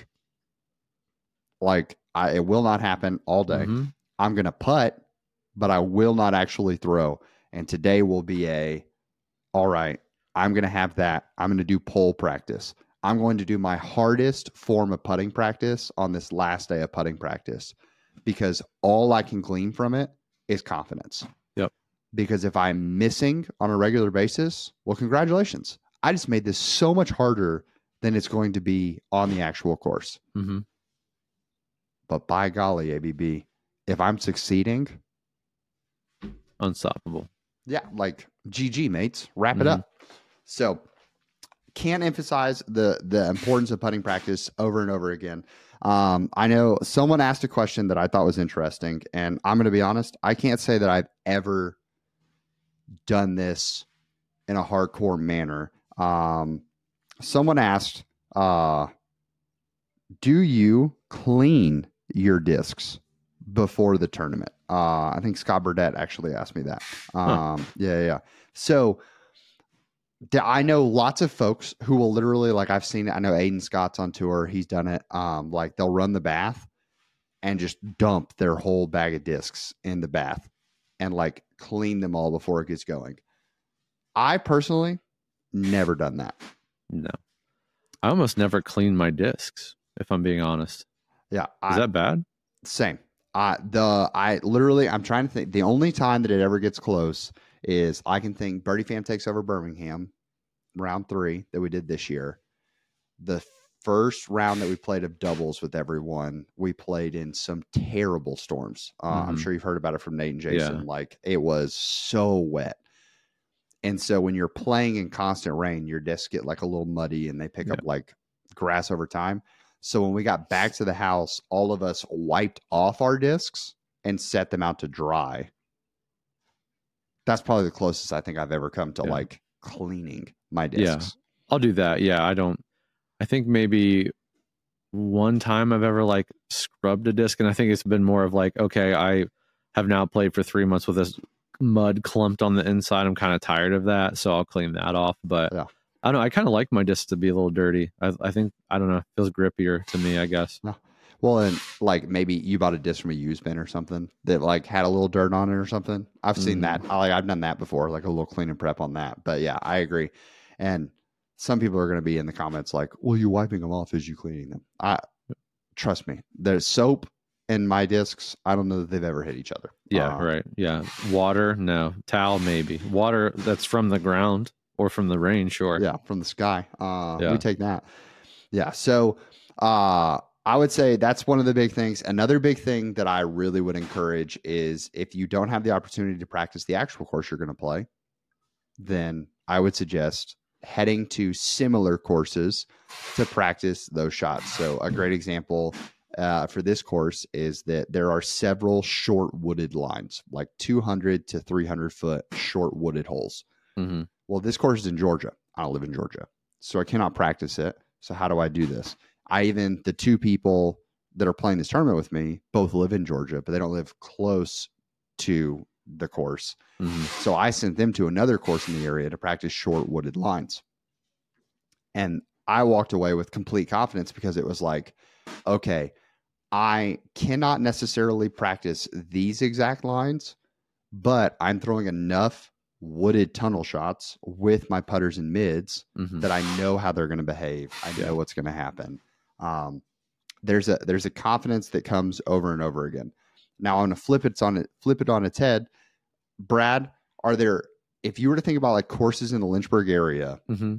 Like I, it will not happen all day. Mhm. I'm going to putt, but I will not actually throw. And today will be a, all right, I'm going to have that. I'm going to do pole practice. I'm going to do my hardest form of putting practice on this last day of putting practice because all I can glean from it is confidence. Yep. Because if I'm missing on a regular basis, well, congratulations. I just made this so much harder than it's going to be on the actual course. Mhm. But by golly, A B B, if I'm succeeding, Unstoppable. yeah, like G G, mates, wrap it Mhm. up. So can't emphasize the the importance of putting practice over and over again. Um, I know someone asked a question that I thought was interesting, and I'm going to be honest, I can't say that I've ever done this in a hardcore manner. Um, someone asked, uh, do you clean your discs before the tournament? Uh, I think Scott Burdett actually asked me that. Um, huh. Yeah, yeah. So I know lots of folks who will literally, like I've seen it. I know Aiden Scott's on tour. He's done it. Um, like they'll run the bath and just dump their whole bag of discs in the bath and like clean them all before it gets going. I personally never done that. No. I almost never clean my discs, if I'm being honest. Yeah. Is I, that bad? Same. Uh, the, I literally, I'm trying to think, the only time that it ever gets close is I can think Birdie Fam Takes Over Birmingham, round three that we did this year. The first round that we played of doubles with everyone, we played in some terrible storms. Uh, mm-hmm. I'm sure you've heard about it from Nate and Jason. Yeah. Like it was so wet. And so when you're playing in constant rain, your discs get like a little muddy and they pick yeah. up like grass over time. So when we got back to the house, all of us wiped off our discs and set them out to dry. That's probably the closest I think I've ever come to yeah. like cleaning my discs. Yeah, I'll do that. Yeah, I don't. I think maybe one time I've ever like scrubbed a disc, and I think it's been more of like, okay, I have now played for three months with this mud clumped on the inside. I'm kind of tired of that, so I'll clean that off. But yeah. I don't know. I kind of like my disc to be a little dirty. I, I think, I don't know, it feels grippier to me, I guess. No. Well, and like maybe you bought a disc from a used bin or something that like had a little dirt on it or something. I've seen Mm. that. I, like, I've done that before, like a little clean and prep on that. But yeah, I agree. And some people are going to be in the comments like, well, you wiping them off as you cleaning them. I trust me. There's soap in my discs. I don't know that they've ever hit each other. Yeah, Um, right. Yeah. Water, no. Towel, maybe. Water that's from the ground or from the rain, sure. Yeah, from the sky. Uh, Yeah. We take that. Yeah. So uh, I would say that's one of the big things. Another big thing that I really would encourage is if you don't have the opportunity to practice the actual course you're going to play, then I would suggest heading to similar courses to practice those shots. So a great example uh, for this course is that there are several short wooded lines, like two hundred to three hundred foot short wooded holes. Mm-hmm. Well, this course is in Georgia. I don't live in Georgia, so I cannot practice it. So how do I do this? I even, the two people that are playing this tournament with me both live in Georgia, but they don't live close to the course. Mm-hmm. So I sent them to another course in the area to practice short wooded lines. And I walked away with complete confidence because it was like, okay, I cannot necessarily practice these exact lines, but I'm throwing enough wooded tunnel shots with my putters and mids Mm-hmm. that I know how they're going to behave. I know Yeah. what's going to happen. Um, there's a there's a confidence that comes over and over again. Now I'm going to flip it on it flip it on its head. Brad, are there, if you were to think about like courses in the Lynchburg area, Mm-hmm.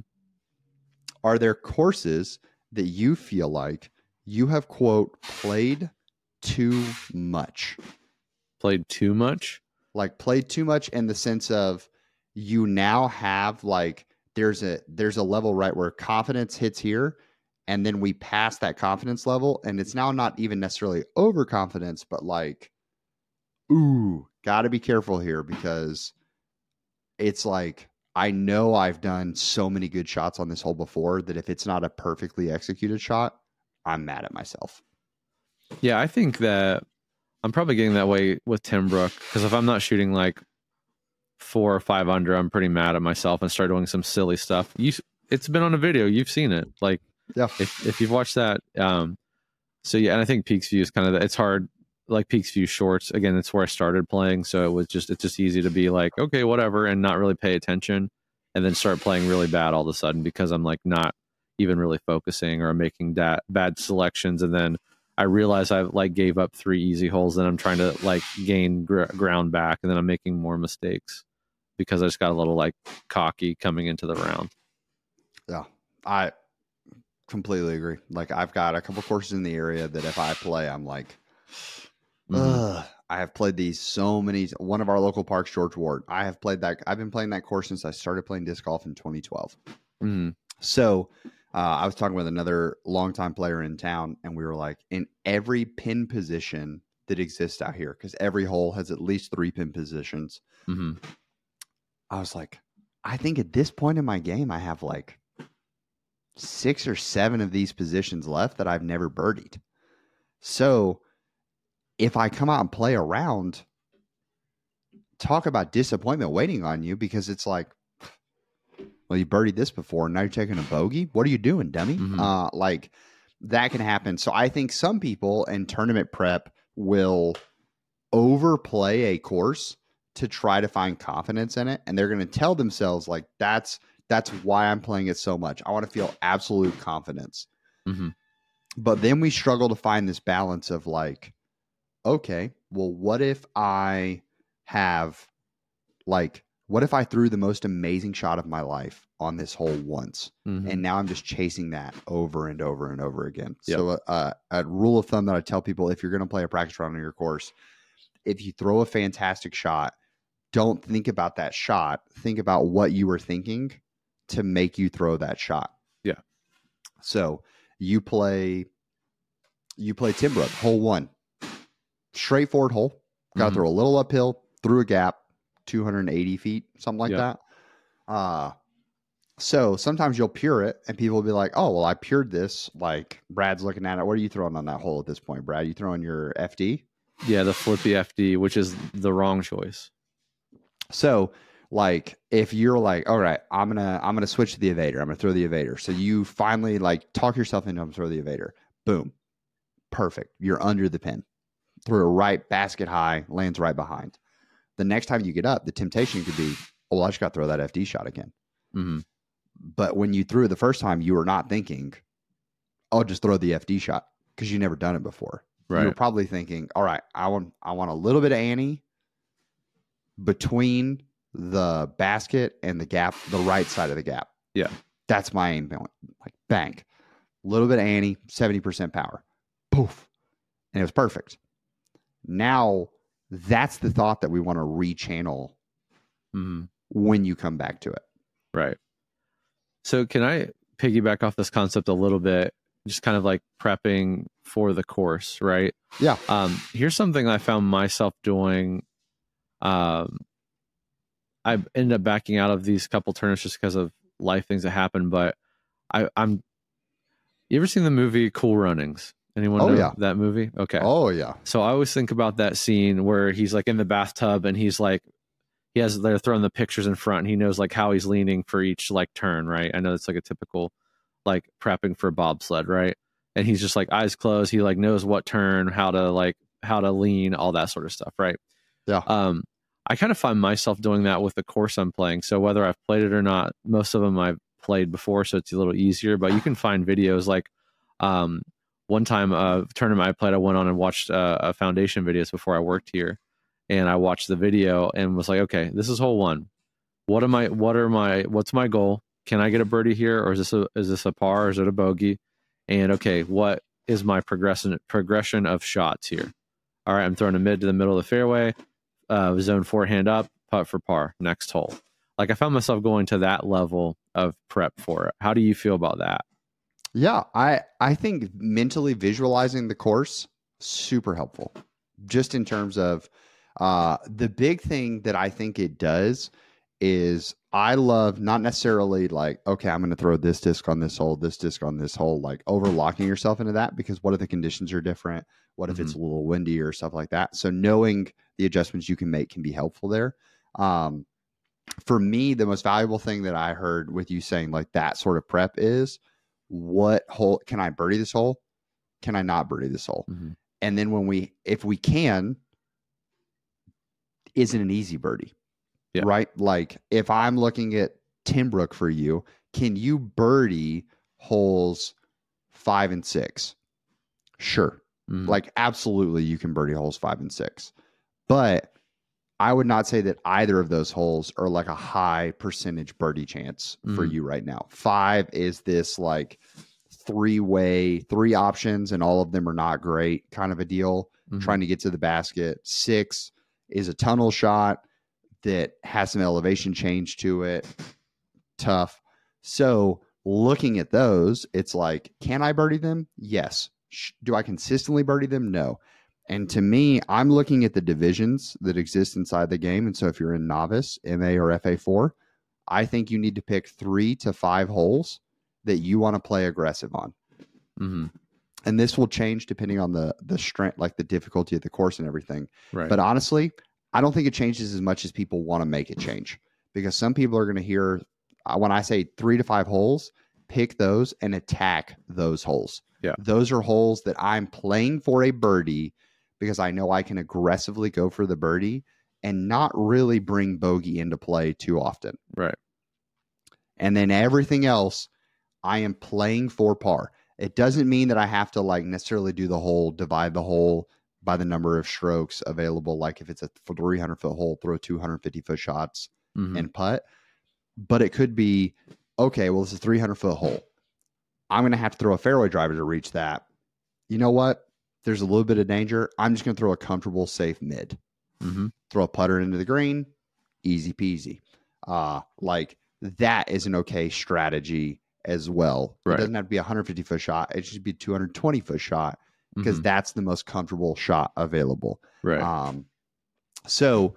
are there courses that you feel like you have, quote, played too much? Played too much? Like played too much in the sense of you now have like, there's a, there's a level, right, where confidence hits here. And then we pass that confidence level. And it's now not even necessarily overconfidence, but like, ooh, got to be careful here because it's like, I know I've done so many good shots on this hole before that if it's not a perfectly executed shot, I'm mad at myself. Yeah, I think that I'm probably getting that way with Tim Brook because if I'm not shooting like four or five under, I'm pretty mad at myself and start doing some silly stuff. You, it's been on a video, you've seen it. Like, Yeah. if if you've watched that, um, so yeah, and I think Peaks View is kind of it's hard. Like Peaks View shorts again, it's where I started playing, so it was just it's just easy to be like okay, whatever, and not really pay attention, and then start playing really bad all of a sudden because I'm like not even really focusing or I'm making that bad selections, and then I realize I like gave up three easy holes, and I'm trying to like gain gr- ground back, and then I'm making more mistakes because I just got a little like cocky coming into the round. Yeah, I completely agree. Like I've got a couple courses in the area that if I play, I'm like, Mhm. ugh. I have played these so many. One of our local parks, George Ward. I have played that. I've been playing that course since I started playing disc golf in twenty twelve. Mhm. So uh, I was talking with another longtime player in town, and we were like, in every pin position that exists out here, because every hole has at least three pin positions. Mhm. I was like, I think at this point in my game, I have like six or seven of these positions left that I've never birdied. So if I come out and play around, talk about disappointment waiting on you, because it's like, well, you birdied this before, and now you're taking a bogey. What are you doing, dummy? Mhm. Uh, like that can happen. So I think some people in tournament prep will overplay a course to try to find confidence in it, and they're going to tell themselves like, that's that's why I'm playing it so much. I want to feel absolute confidence. Mhm. But then we struggle to find this balance of like, okay, well, what if I have like, what if I threw the most amazing shot of my life on this hole once, Mhm. and now I'm just chasing that over and over and over again? Yep. So uh, a rule of thumb that I tell people, if you're going to play a practice round on your course, if you throw a fantastic shot, don't think about that shot. Think about what you were thinking to make you throw that shot. Yeah. So you play, you play Tim Brook, hole one, straightforward hole. Got to Mhm. throw a little uphill, through a gap, two hundred eighty feet, something like Yep. that. Uh, so sometimes you'll pure it, and people will be like, "Oh, well, I pured this." Like Brad's looking at it. What are you throwing on that hole at this point, Brad? You throwing your F D? Yeah, the flippy F D, which is the wrong choice. So Like if you're like, all right, I'm gonna I'm gonna switch to the evader. I'm gonna throw the evader. So you finally like talk yourself into I'm throw the evader. Boom, perfect. You're under the pin. Throw a right basket high, lands right behind. The next time you get up, the temptation could be, oh, well, I just got to throw that F D shot again. Mm-hmm. But when you threw it the first time, you were not thinking, I'll just throw the F D shot because you never done it before. Right. You were probably thinking, all right, I want I want a little bit of ante between the basket and the gap, the right side of the gap. Yeah. That's my aim point. Like bang. A little bit of ante, seventy percent power. Poof. And it was perfect. Now that's the thought that we want to rechannel mm-hmm. when you come back to it. Right. So can I piggyback off this concept a little bit, just kind of like prepping for the course, right? Yeah. Um, here's something I found myself doing. Um, I ended up backing out of these couple tournaments just because of life things that happen. But I, I'm. You ever seen the movie Cool Runnings? Anyone oh, know yeah. that movie? Okay. Oh yeah. So I always think about that scene where he's like in the bathtub and he's like, he has they're throwing the pictures in front. And he knows like how he's leaning for each like turn, right? I know it's like a typical like prepping for bobsled, right? And he's just like eyes closed. He like knows what turn, how to like how to lean, all that sort of stuff, right? Yeah. Um, I kind of find myself doing that with the course I'm playing. So whether I've played it or not, most of them I've played before, so it's a little easier. But you can find videos like, um, one time a tournament I played, I went on and watched uh, a foundation videos before I worked here, and I watched the video and was like, okay, this is hole one. What am I? What are my? What's my goal? Can I get a birdie here, or is this a is this a par, or is it a bogey? And okay, what is my progression progression of shots here? All right, I'm throwing a mid to the middle of the fairway, uh, zone forehand up, putt for par, next hole. Like I found myself going to that level of prep for it. How do you feel about that? Yeah, I I think mentally visualizing the course super helpful. Just in terms of uh, the big thing that I think it does is I love not necessarily like, okay, I'm going to throw this disc on this hole, this disc on this hole, like overlocking yourself into that, because what if the conditions are different? What if mm-hmm. it's a little windy or stuff like that? So knowing the adjustments you can make can be helpful there. Um, for me, the most valuable thing that I heard with you saying like that sort of prep is, what hole can I birdie this hole? Can I not birdie this hole? Mm-hmm. And then when we, if we can, isn't an easy birdie, yeah. right? Like if I'm looking at Timbrook for you, can you birdie holes five and six? Sure. Mm-hmm. Like absolutely you can birdie holes five and six, but I would not say that either of those holes are like a high percentage birdie chance mm-hmm. for you right now. Five is this like three-way, three options, and all of them are not great kind of a deal, mm-hmm. trying to get to the basket. Six is a tunnel shot that has some elevation change to it. Tough. So looking at those, it's like, can I birdie them? Yes. Do I consistently birdie them? No. And to me, I'm looking at the divisions that exist inside the game. And so if you're in novice, M A or F A four, I think you need to pick three to five holes that you want to play aggressive on. Mm-hmm. And this will change depending on the the strength, like the difficulty of the course and everything. Right. But honestly, I don't think it changes as much as people want to make it change, because some people are going to hear uh, when I say three to five holes, pick those and attack those holes. Yeah. Those are holes that I'm playing for a birdie, because I know I can aggressively go for the birdie and not really bring bogey into play too often. Right. And then everything else, I am playing for par. It doesn't mean that I have to like necessarily do the hole, divide the hole by the number of strokes available. Like if it's a three hundred foot hole, throw two hundred fifty foot shots mm-hmm. and putt. But it could be, okay, well, this is a three hundred foot hole. I'm going to have to throw a fairway driver to reach that. You know what? There's a little bit of danger. I'm just going to throw a comfortable, safe mid. Mm-hmm. Throw a putter into the green. Easy peasy. Uh, like that is an okay strategy as well. Right. It doesn't have to be a one hundred fifty foot shot. It should be a two hundred twenty foot shot, because mm-hmm. that's the most comfortable shot available. Right. Um, so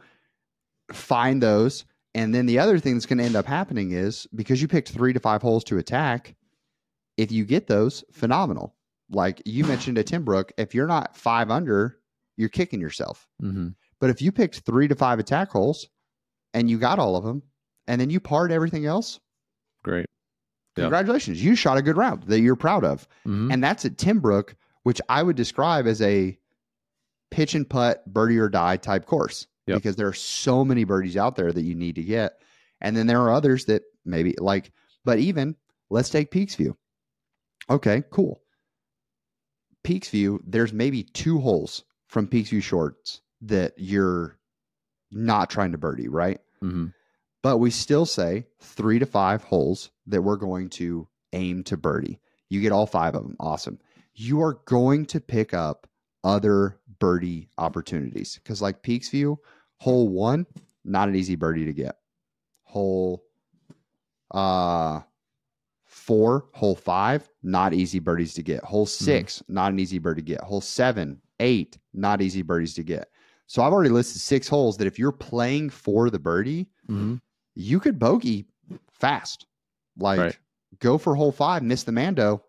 find those. And then the other thing that's going to end up happening is, because you picked three to five holes to attack, if you get those, phenomenal. Like you mentioned at Timbrook, if you're not five under, you're kicking yourself. Mm-hmm. But if you picked three to five attack holes, and you got all of them, and then you parred everything else. Great. Yep. Congratulations. You shot a good round that you're proud of. Mm-hmm. And that's at Timbrook, which I would describe as a pitch and putt, birdie or die type course, yep. because there are so many birdies out there that you need to get. And then there are others that maybe like, but even let's take Peaks View. Okay, cool. Peaks View, there's maybe two holes from Peaks View Shorts that you're not trying to birdie, right? Mm-hmm. But we still say three to five holes that we're going to aim to birdie. You get all five of them. Awesome. You are going to pick up other birdie opportunities because like Peaks View, hole one, not an easy birdie to get. Hole uh, four, hole five, not easy birdies to get. Hole six, mm-hmm. not an easy birdie to get. Hole seven, eight, not easy birdies to get. So I've already listed six holes that if you're playing for the birdie, mm-hmm. you could bogey fast. Like right. go for hole five, miss the Mando.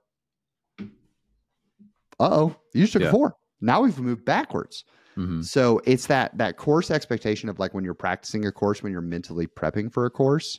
Uh-oh, you just took yeah. a four. Now we've moved backwards. Mm-hmm. So it's that that course expectation of like when you're practicing a course, when you're mentally prepping for a course,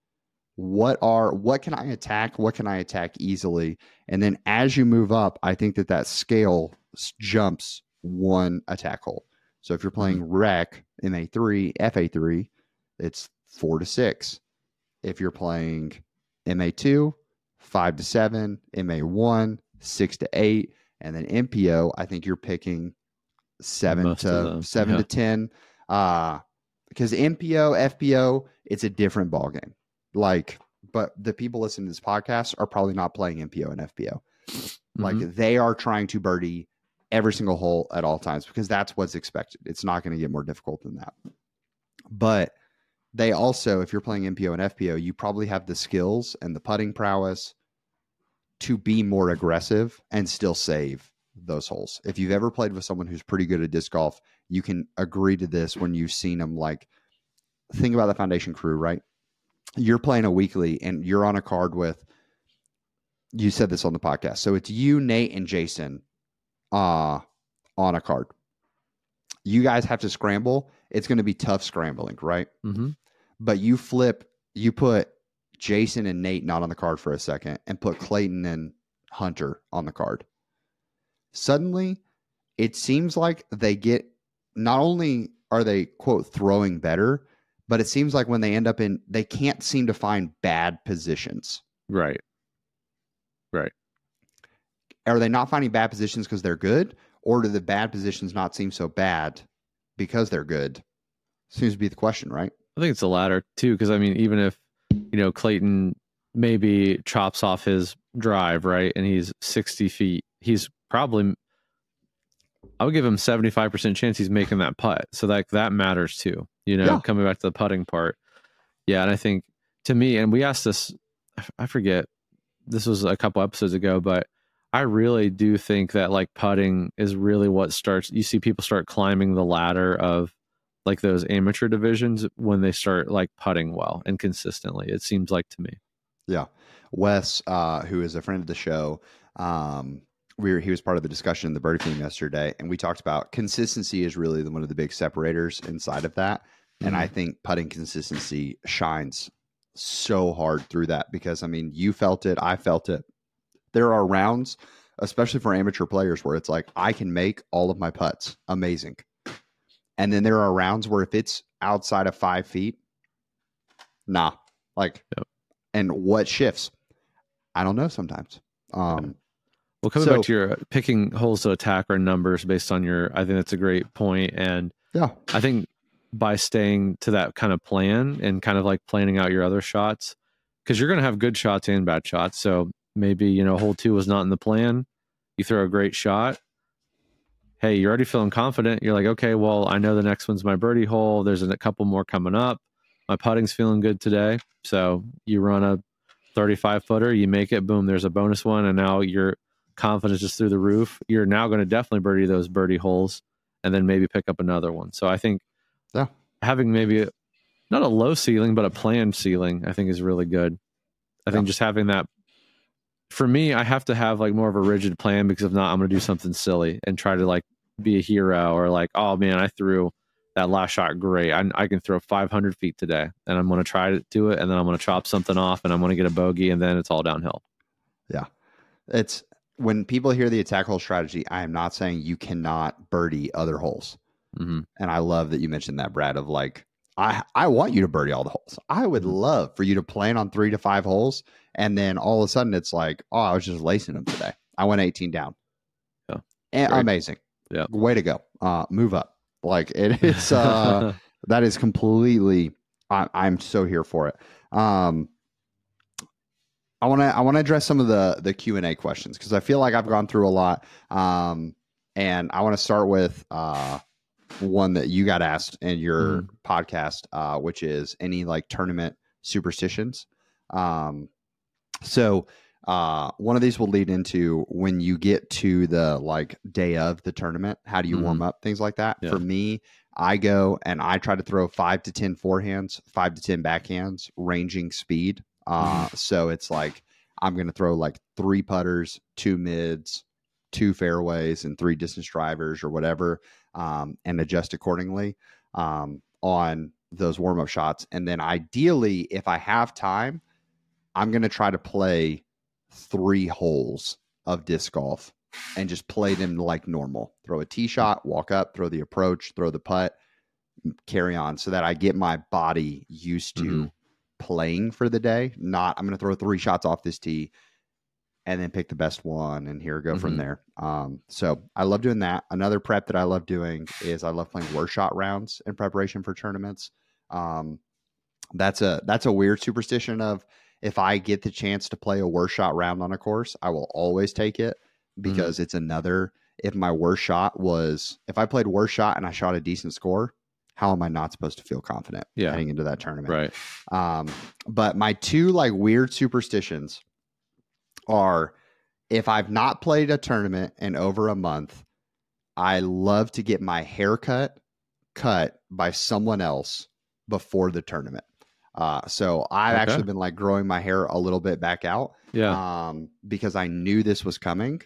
what are what can I attack? What can I attack easily? And then as you move up, I think that that scale jumps one attack hole. So if you're playing mm-hmm. rec, M A three, F A three, it's four to six. If you're playing M A two, five to seven, M A one, six to eight, and then M P O, I think you're picking seven Most to seven yeah. to ten. Uh, because M P O, F P O, it's a different ballgame. Like, but the people listening to this podcast are probably not playing M P O and F P O. Mm-hmm. Like they are trying to birdie every single hole at all times because that's what's expected. It's not going to get more difficult than that. But they also, if you're playing M P O and F P O, you probably have the skills and the putting prowess to be more aggressive and still save those holes. If you've ever played with someone who's pretty good at disc golf, you can agree to this when you've seen them. Like, think about the foundation crew, right? You're playing a weekly and you're on a card with, you said this on the podcast. So it's you, Nate, and Jason uh, on a card. You guys have to scramble. It's going to be tough scrambling, right? Mm-hmm. But you flip, you put Jason and Nate not on the card for a second and put Clayton and Hunter on the card. Suddenly, it seems like they get, not only are they, quote, throwing better, but it seems like when they end up in, they can't seem to find bad positions. Right. Right. Are they not finding bad positions because they're good? Or do the bad positions not seem so bad because they're good? Seems to be the question, right? I think it's the latter too, because I mean, even if, you know, Clayton maybe chops off his drive, right, and he's sixty feet, he's probably, I would give him seventy-five percent chance he's making that putt. So like that matters too, you know, yeah. coming back to the putting part. Yeah. And I think to me, and we asked this, I forget, this was a couple episodes ago, but I really do think that like putting is really what starts, you see people start climbing the ladder of like those amateur divisions when they start like putting well and consistently, it seems like to me. Yeah. Wes, uh, who is a friend of the show, um, we were, he was part of the discussion in the Birdie Theme yesterday, and we talked about consistency is really the, one of the big separators inside of that. Mm-hmm. And I think putting consistency shines so hard through that because, I mean, you felt it, I felt it. There are rounds, especially for amateur players, where it's like, I can make all of my putts. Amazing. And then there are rounds where if it's outside of five feet, nah, like, yep. And what shifts? I don't know sometimes. Um, yeah. Well, coming so, back to your picking holes to attack or numbers based on your, I think that's a great point. And yeah, I think by staying to that kind of plan and kind of like planning out your other shots, because you're going to have good shots and bad shots. So maybe, you know, hole two was not in the plan. You throw a great shot. Hey, you're already feeling confident. You're like, okay, well, I know the next one's my birdie hole. There's a couple more coming up. My putting's feeling good today. So you run a thirty-five footer, you make it, boom, there's a bonus one. And now your confidence is through the roof. You're now going to definitely birdie those birdie holes and then maybe pick up another one. So I think yeah. having maybe a, not a low ceiling, but a planned ceiling, I think is really good. I yeah. think just having that, for me, I have to have like more of a rigid plan because if not, I'm going to do something silly and try to like be a hero or like, oh man, I threw that last shot, great. I, I can throw five hundred feet today, and I'm going to try to do it, and then I'm going to chop something off, and I'm going to get a bogey, and then it's all downhill. Yeah. It's when people hear the attack hole strategy, I am not saying you cannot birdie other holes. Mm-hmm. And I love that you mentioned that, Brad, of like, I, I want you to birdie all the holes. I would Mm-hmm. love for you to plan on three to five holes. And then all of a sudden it's like, oh, I was just lacing them today. I went eighteen down. Yeah. And Great. amazing. Yeah. Way to go. Uh, move up. Like it, it's, uh, that is completely, I, I'm so here for it. Um, I want to, I want to address some of the, the Q and A questions, because I feel like I've gone through a lot. Um, and I want to start with, uh, one that you got asked in your Mm. podcast, uh, which is any like tournament superstitions. Um, so, uh, one of these will lead into when you get to the like day of the tournament, how do you Mhm. warm up, things like that. Yeah. For me, I go and I try to throw five to ten forehands, five to ten backhands, ranging speed. Uh, so it's like, I'm going to throw like three putters, two mids, two fairways, and three distance drivers or whatever, um, and adjust accordingly um, on those warm up shots. And then ideally, if I have time, I'm going to try to play three holes of disc golf and just play them like normal. Throw a tee shot, walk up, throw the approach, throw the putt, carry on, so that I get my body used to Mhm. playing for the day. Not, I'm going to throw three shots off this tee and then pick the best one and here go from Mhm. there. Um, so I love doing that. Another prep that I love doing is I love playing worst shot rounds in preparation for tournaments. Um, that's a, that's a weird superstition of, if I get the chance to play a worst shot round on a course, I will always take it, because Mm-hmm. it's another, if my worst shot was, if I played worst shot and I shot a decent score, how am I not supposed to feel confident Yeah. heading into that tournament? Right. Um, but my two like weird superstitions are, if I've not played a tournament in over a month, I love to get my haircut cut by someone else before the tournament. Uh, so I've Okay. actually been like growing my hair a little bit back out, Yeah. um, because I knew this was coming.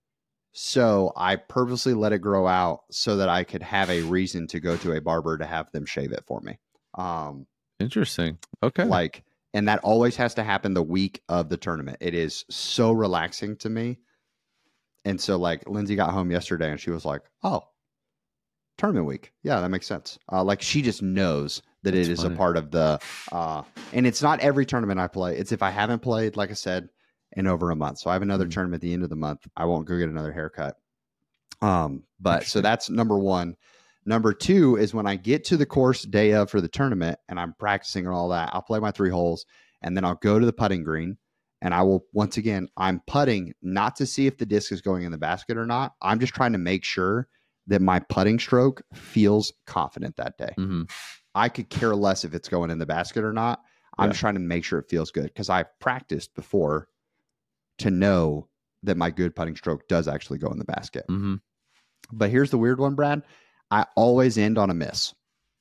So I purposely let it grow out so that I could have a reason to go to a barber to have them shave it for me. Um, Interesting. Okay. like, and that always has to happen the week of the tournament. It is so relaxing to me. And so like Lindsay got home yesterday and she was like, oh, tournament week. Yeah, that makes sense. Uh, like she just knows that That's it is funny. a part of the, uh, and it's not every tournament I play. It's if I haven't played, like I said, in over a month. So I have another Mhm. tournament at the end of the month. I won't go get another haircut. Um, but so Interesting. that's number one. Number two is when I get to the course day of for the tournament and I'm practicing and all that, I'll play my three holes and then I'll go to the putting green and I will, once again, I'm putting not to see if the disc is going in the basket or not. I'm just trying to make sure that my putting stroke feels confident that day. Mm-hmm. I could care less if it's going in the basket or not. I'm Yeah. just trying to make sure it feels good because I've practiced before to know that my good putting stroke does actually go in the basket. Mm-hmm. But here's the weird one, Brad. I always end on a miss.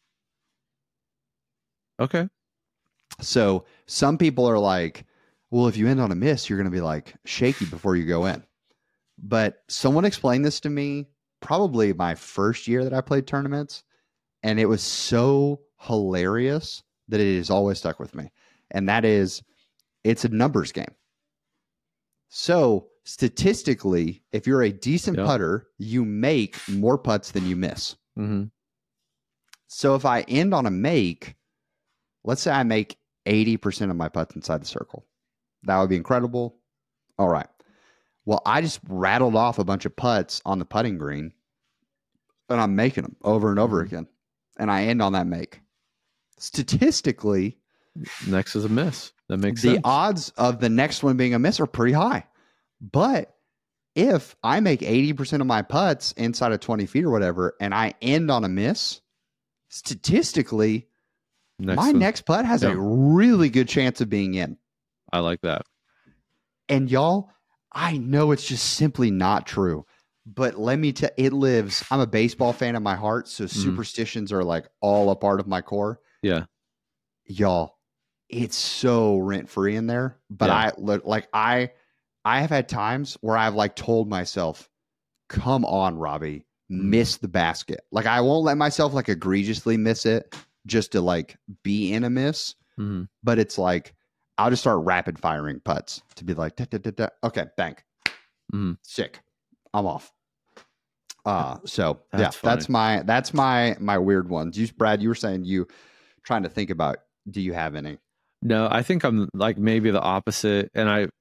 Okay. So some people are like, well, if you end on a miss, you're going to be like shaky before you go in. But someone explained this to me probably my first year that I played tournaments. And it was so hilarious that it has always stuck with me. And that is, it's a numbers game. So statistically, if you're a decent Yep. putter, you make more putts than you miss. Mm-hmm. So if I end on a make, let's say I make eighty percent of my putts inside the circle. That would be incredible. All right. Well, I just rattled off a bunch of putts on the putting green and I'm making them over and over Mhm. again. And I end on that make. Statistically, Next is a miss. That makes the sense. odds of the next one being a miss are pretty high. But if I make eighty percent of my putts inside of twenty feet or whatever, and I end on a miss, statistically, Next my one- next putt has Yeah. a really good chance of being in. I like that. And y'all, I know it's just simply not true. But let me tell it lives. I'm a baseball fan in my heart, so Mhm. superstitions are like all a part of my core. Yeah. Y'all, it's so rent free in there. But Yeah. I look like I I have had times where I've like told myself, come on, Robbie, miss the basket. Like I won't let myself like egregiously miss it just to like be in a miss. Mm-hmm. But it's like I'll just start rapid firing putts to be like, da, da, da, da. Okay, bank, Mm-hmm. sick, I'm off. Uh, so That's yeah, funny. that's my that's my my weird ones. You, Brad, you were saying you trying to think about. Do you have any? No, I think I'm like maybe the opposite, and I,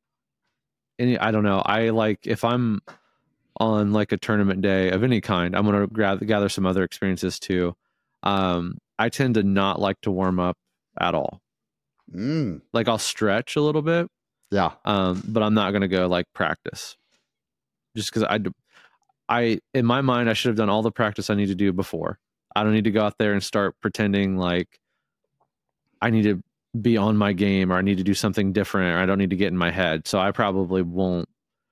any I don't know. I like if I'm on like a tournament day of any kind, I'm gonna gather gather some other experiences too. Um, I tend to not like to warm up at all. Mm, Like I'll stretch a little bit, yeah, um, but I'm not gonna go like practice, just because I, I in my mind I should have done all the practice I need to do before. I don't need to go out there and start pretending like I need to be on my game or I need to do something different or I don't need to get in my head. So I probably won't.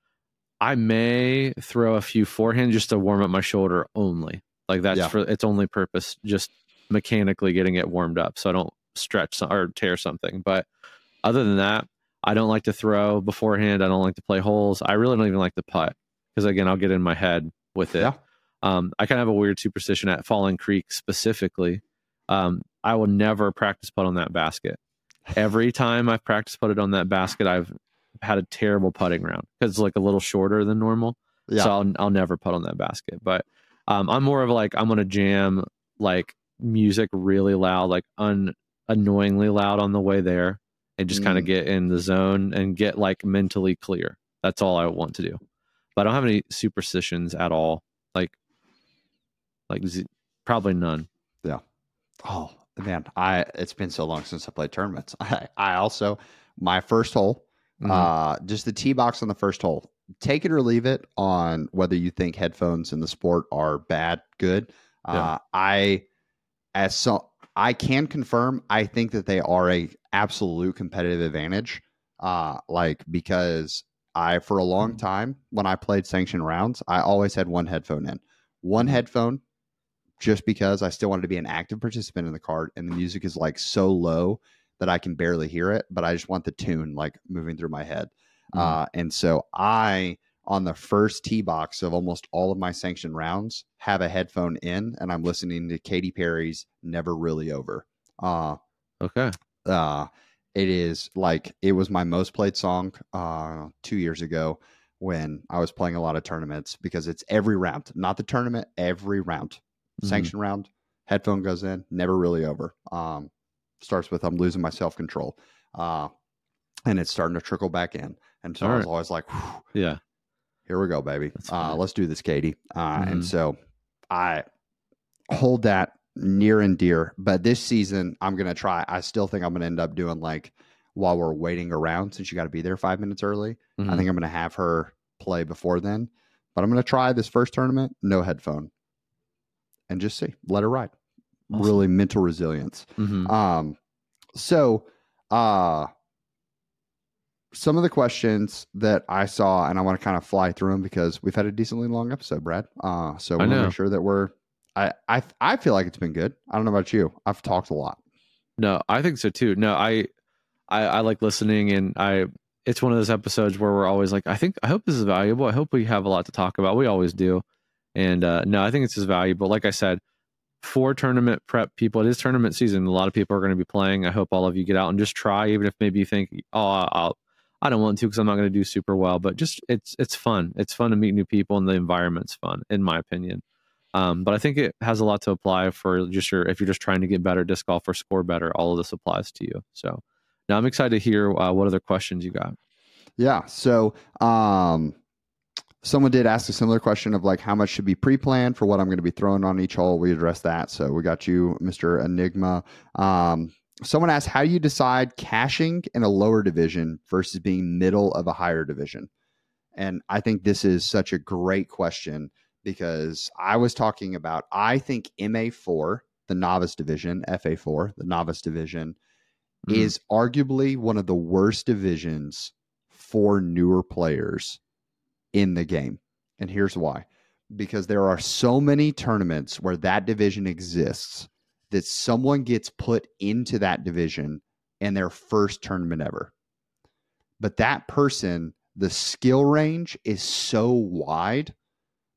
I may throw a few forehand just to warm up my shoulder only. Like that's Yeah. for its only purpose, just mechanically getting it warmed up so I don't stretch some, or tear something. But other than that, I don't like to throw beforehand. I don't like to play holes. I really don't even like to putt because again, I'll get in my head with it. Yeah. Um, I kind of have a weird superstition at Falling Creek specifically. Um, I will never practice putt on that basket. Every time I've practiced putted on that basket, I've had a terrible putting round because it's like a little shorter than normal. Yeah. So I'll, I'll never putt on that basket. But um, I'm more of like, I'm going to jam like music really loud, like un, annoyingly loud on the way there and just Mm. kind of get in the zone and get like mentally clear. That's all I want to do. But I don't have any superstitions at all. Like, like z- probably none. Yeah. Oh man, I it's been so long since I played tournaments. I, I also my first hole, Mhm. uh, just the tee box on the first hole. Take it or leave it on whether you think headphones in the sport are bad, good. Yeah. Uh, I as so I can confirm I think that they are a absolute competitive advantage. Uh, like because I for a long time when I played sanctioned rounds, I always had one headphone in, one headphone. Just because I still wanted to be an active participant in the card, and the music is like so low that I can barely hear it, but I just want the tune like moving through my head. Mhm. Uh, and so I, on the first tee box of almost all of my sanctioned rounds, have a headphone in, and I'm listening to Katy Perry's "Never Really Over." Uh, Okay. uh, it is like it was my most played song uh, two years ago when I was playing a lot of tournaments because it's every round, not the tournament, every round. Mhm. Sanction round, headphone goes in, Never Really Over. Um, starts with I'm losing my self control, uh, and it's starting to trickle back in. And so All I was right. always like, "Whew, Yeah. here we go, baby. That's Uh, funny. let's do this, Katie." Uh, Mhm. And so I hold that near and dear. But this season, I'm gonna try. I still think I'm gonna end up doing like while we're waiting around, since you got to be there five minutes early. I Mhm. think I'm gonna have her play before then. But I'm gonna try this first tournament, no headphone. And just see, let her ride. Awesome. Really mental resilience. Mhm. Um, so, uh, some of the questions that I saw, and I want to kind of fly through them because we've had a decently long episode, Brad. Uh, so we I want to know. make sure that we're. I, I I feel like it's been good. I don't know about you. I've talked a lot. No, I think so too. No, I, I, I like listening, and I. It's one of those episodes where we're always like, I think, I hope this is valuable. I hope we have a lot to talk about. We always do, and uh, no, I think it's as valuable. Like I said, for tournament prep people, it is tournament season. A lot of people are going to be playing. I hope all of you get out and just try, even if maybe you think, oh, I'll, I don't want to because I'm not going to do super well. But just it's it's fun. It's fun to meet new people, and the environment's fun, in my opinion. Um, but I think it has a lot to apply for just your if you're just trying to get better disc golf or score better. All of this applies to you. So now I'm excited to hear uh, what other questions you got. Yeah. So, um, someone did ask a similar question of like how much should be pre-planned for what I'm going to be throwing on each hole. We addressed that. So we got you, Mister Enigma. Um, someone asked, how do you decide cashing in a lower division versus being middle of a higher division? And I think this is such a great question because I was talking about, I think M A four, the novice division, F A four, the novice division, Mm. is arguably one of the worst divisions for newer players in the game. And here's why. Because there are so many tournaments where that division exists that someone gets put into that division in their first tournament ever. But that person, the skill range is so wide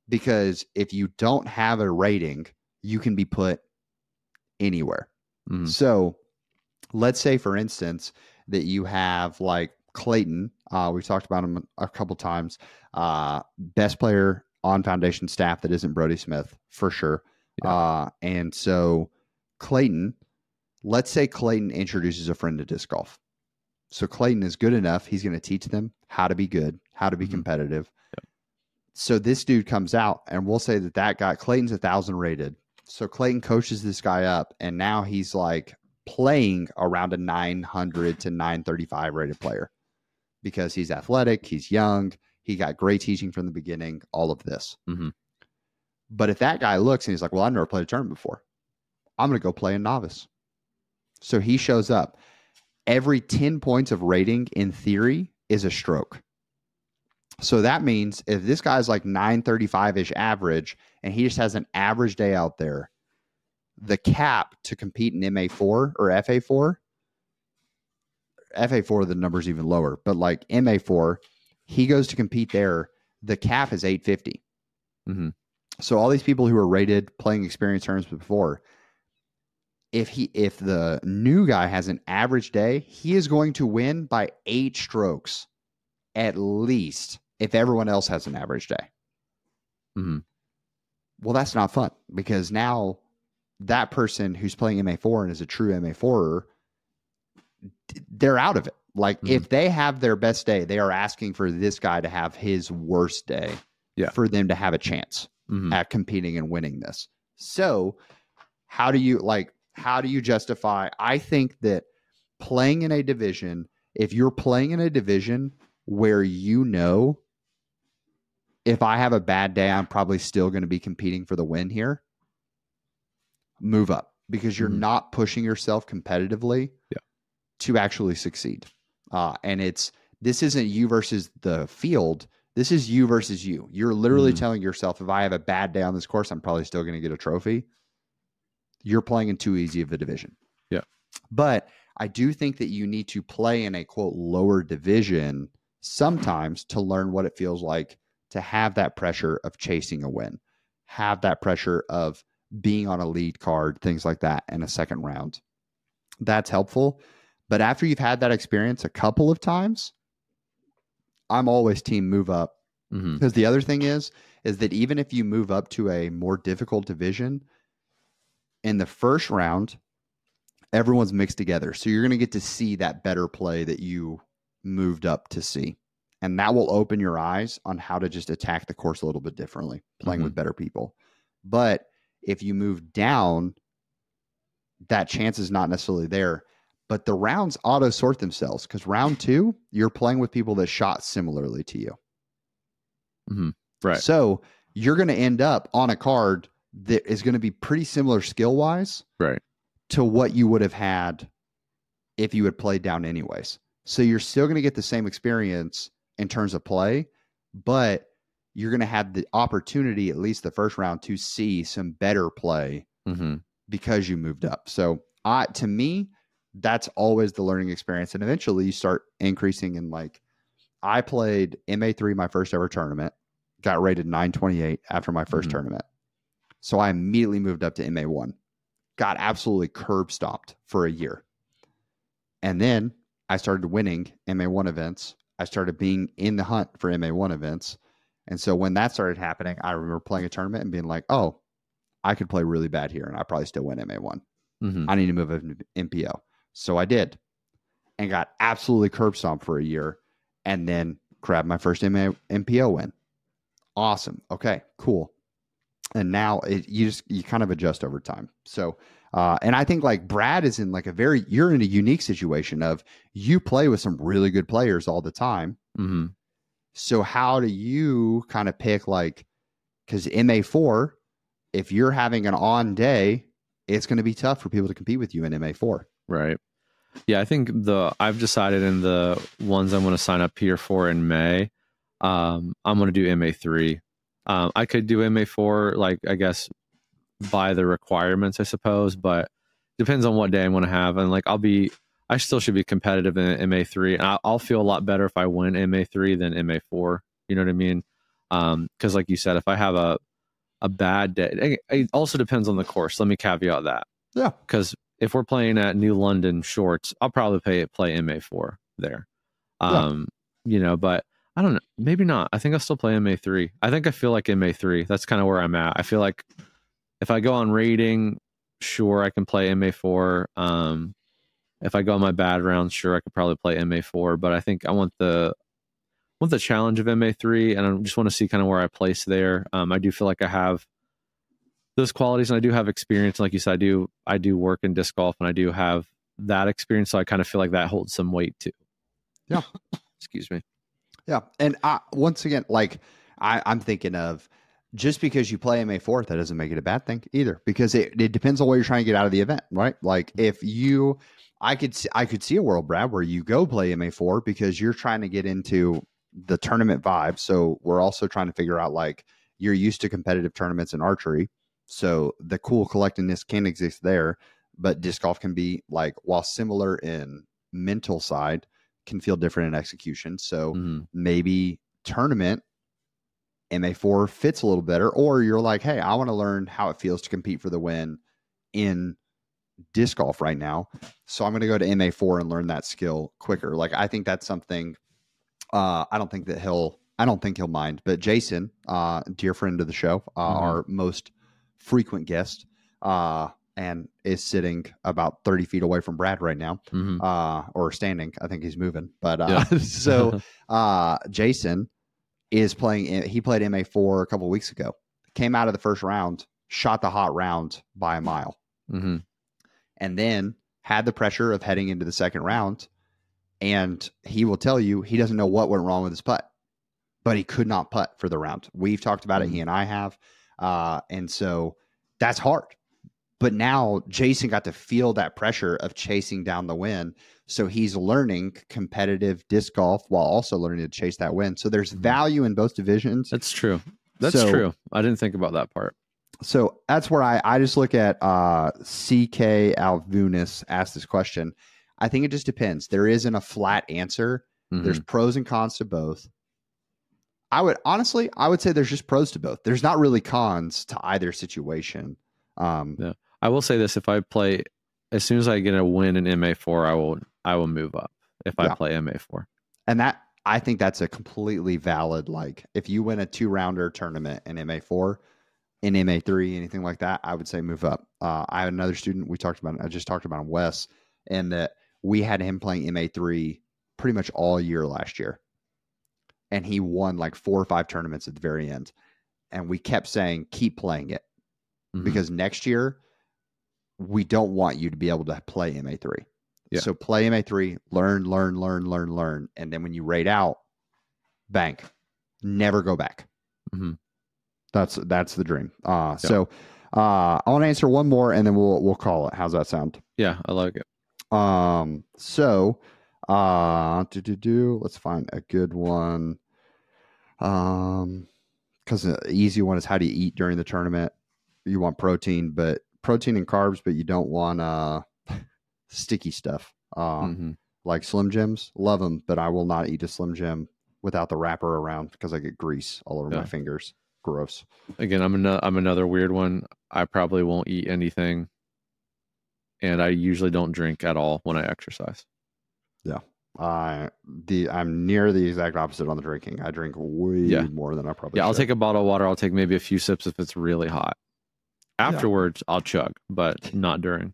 because if you don't have a rating, you can be put anywhere. Mm. So let's say, for instance, that you have like Clayton. Uh, we've talked about him a couple times. Uh, best player on foundation staff that isn't Brody Smith, for sure. Yeah. Uh, and so Clayton, let's say Clayton introduces a friend to disc golf. So Clayton is good enough. He's going to teach them how to be good, how to be mm-hmm. competitive. Yep. So this dude comes out, and we'll say that that guy, Clayton's a thousand rated. So Clayton coaches this guy up, and now he's like playing around a nine hundred to nine thirty-five rated player because he's athletic, he's young, he got great teaching from the beginning, all of this. Mm-hmm. But if that guy looks and he's like, well, I've never played a tournament before, I'm going to go play a novice. So he shows up. Every ten points of rating in theory is a stroke. So that means if this guy's like nine thirty-five-ish average and he just has an average day out there, the cap to compete in M A four or F A four, F A four, the number's even lower, but like M A four, he goes to compete there, the cap is eight fifty. Mm-hmm. So all these people who are rated playing experience tournaments before, if he if the new guy has an average day, he is going to win by eight strokes at least if everyone else has an average day. Mm-hmm. Well, that's not fun because now that person who's playing M A four and is a true M A four-er, they're out of it. Like mm-hmm. if they have their best day, they are asking for this guy to have his worst day yeah. for them to have a chance mm-hmm. at competing and winning this. So how do you like, how do you justify? I think that playing in a division, if you're playing in a division where you know, if I have a bad day, I'm probably still going to be competing for the win here, move up because you're mm-hmm. not pushing yourself competitively yeah. to actually succeed. Uh, and it's, this isn't you versus the field. This is you versus you. You're literally mm-hmm. telling yourself, if I have a bad day on this course, I'm probably still going to get a trophy. You're playing in too easy of a division. Yeah. But I do think that you need to play in a quote lower division sometimes to learn what it feels like to have that pressure of chasing a win, have that pressure of being on a lead card, things like that in a second round. That's helpful. But after you've had that experience a couple of times, I'm always team move up. Mm-hmm. Because the other thing is, is that even if you move up to a more difficult division, in the first round, everyone's mixed together. So you're going to get to see that better play that you moved up to see. And that will open your eyes on how to just attack the course a little bit differently, playing mm-hmm. with better people. But if you move down, that chance is not necessarily there. But the rounds auto sort themselves because round two, you're playing with people that shot similarly to you. Mm-hmm. Right. So you're going to end up on a card that is going to be pretty similar skill wise right. to what you would have had if you had played down anyways. So you're still going to get the same experience in terms of play, but you're going to have the opportunity, at least the first round, to see some better play mm-hmm. because you moved up. So I, to me, that's always the learning experience. And eventually you start increasing in like, I played M A three, my first ever tournament, got rated nine twenty-eight after my first mm-hmm. tournament. So I immediately moved up to M A one, got absolutely curb stomped for a year. And then I started winning M A one events. I started being in the hunt for M A one events. And so when that started happening, I remember playing a tournament and being like, oh, I could play really bad here and I probably still win M A one. Mm-hmm. I need to move up to M P O. So I did and got absolutely curb stomped for a year and then grabbed my first M A M P O win. Awesome. Okay, cool. And now it, you just, you kind of adjust over time. So, uh, and I think like Brad is in like a very, you're in a unique situation of you play with some really good players all the time. Mm-hmm. So how do you kind of pick like, because M A four, if you're having an on day, it's going to be tough for people to compete with you in M A four. Right. Yeah. I think the, I've decided in the ones I'm going to sign up here for in May, um, I'm going to do M A three. Um, I could do M A four, like, I guess, by the requirements, I suppose, but depends on what day I'm going to have. And like, I'll be, I still should be competitive in M A three. And I'll, I'll feel a lot better if I win M A three than M A four. You know what I mean? Um, because like you said, if I have a a bad day, it also depends on the course. Let me caveat that. Yeah. Because if we're playing at New London Shorts, I'll probably play play M A four there. Um, yeah. You know, but I don't know. Maybe not. I think I'll still play M A three. I think I feel like M A three. That's kind of where I'm at. I feel like if I go on rating, sure, I can play M A four. Um, if I go on my bad rounds, sure, I could probably play M A four. But I think I want the want the challenge of M A three, and I just want to see kind of where I place there. Um, I do feel like I have those qualities, and I do have experience. Like you said, I do I do work in disc golf, and I do have that experience. So I kind of feel like that holds some weight too. Yeah. Excuse me. Yeah. And I, once again, like I, I'm thinking of just because you play M A four, that doesn't make it a bad thing either, because it, it depends on what you're trying to get out of the event, right? Like if you, I could see, I could see a world, Brad, where you go play M A four because you're trying to get into the tournament vibe. So we're also trying to figure out, like, you're used to competitive tournaments in archery. So the cool collectedness can exist there, but disc golf can be, like, while similar in mental side, can feel different in execution. So mm-hmm. maybe tournament M A four fits a little better, or you're like, hey, I want to learn how it feels to compete for the win in disc golf right now. So I'm going to go to M A four and learn that skill quicker. Like, I think that's something, uh, I don't think that he'll, I don't think he'll mind, but Jason, uh, dear friend of the show, uh, mm-hmm. our most frequent guest, uh, and is sitting about thirty feet away from Brad right now, mm-hmm. uh, or standing. I think he's moving, but, uh, yeah. so, uh, Jason is playing, he played M A four a couple of weeks ago, came out of the first round, shot the hot round by a mile, mm-hmm. and then had the pressure of heading into the second round. And he will tell you, he doesn't know what went wrong with his putt, but he could not putt for the round. We've talked about mm-hmm. it. He and I have. Uh, and so that's hard. But now Jason got to feel that pressure of chasing down the win. So he's learning competitive disc golf while also learning to chase that win. So there's value in both divisions. That's true. That's so, true. I didn't think about that part. So that's where I, I just look at uh, C K Alvunis asked this question. I think it just depends. There isn't a flat answer. Mm-hmm. There's pros and cons to both. I would honestly, I would say there's just pros to both. There's not really cons to either situation. Um, yeah. I will say this: if I play, as soon as I get a win in M A four, I will I will move up. If I yeah. play M A four, and that I think that's a completely valid. Like, if you win a two rounder tournament in M A four, in M A three, anything like that, I would say move up. Uh, I had another student we talked about. I just talked about him, Wes, and that we had him playing M A three pretty much all year last year, and he won like four or five tournaments at the very end. And we kept saying, keep playing it, mm-hmm. because next year, we don't want you to be able to play M A three. Yeah. So play M A three, learn, learn, learn, learn, learn. And then when you rate out, bank, never go back. Mm-hmm. That's, that's the dream. Uh, yeah. So uh, I want to answer one more and then we'll, we'll call it. How's that sound? Yeah, I like it. Um, so uh, do, do, do, let's find a good one. Um, cause the easy one is, how do you eat during the tournament? You want protein, but protein and carbs, but you don't want uh sticky stuff, um mm-hmm. like Slim Jims. Love them, but I will not eat a Slim Jim without the wrapper around because I get grease all over yeah. my fingers. Gross. Again, I'm another I'm another weird one. I probably won't eat anything, and I usually don't drink at all when I exercise. Yeah, I the I'm near the exact opposite on the drinking. I drink way yeah. more than I probably. Yeah, should. I'll take a bottle of water. I'll take maybe a few sips if it's really hot. Afterwards, yeah. I'll chug, but not during.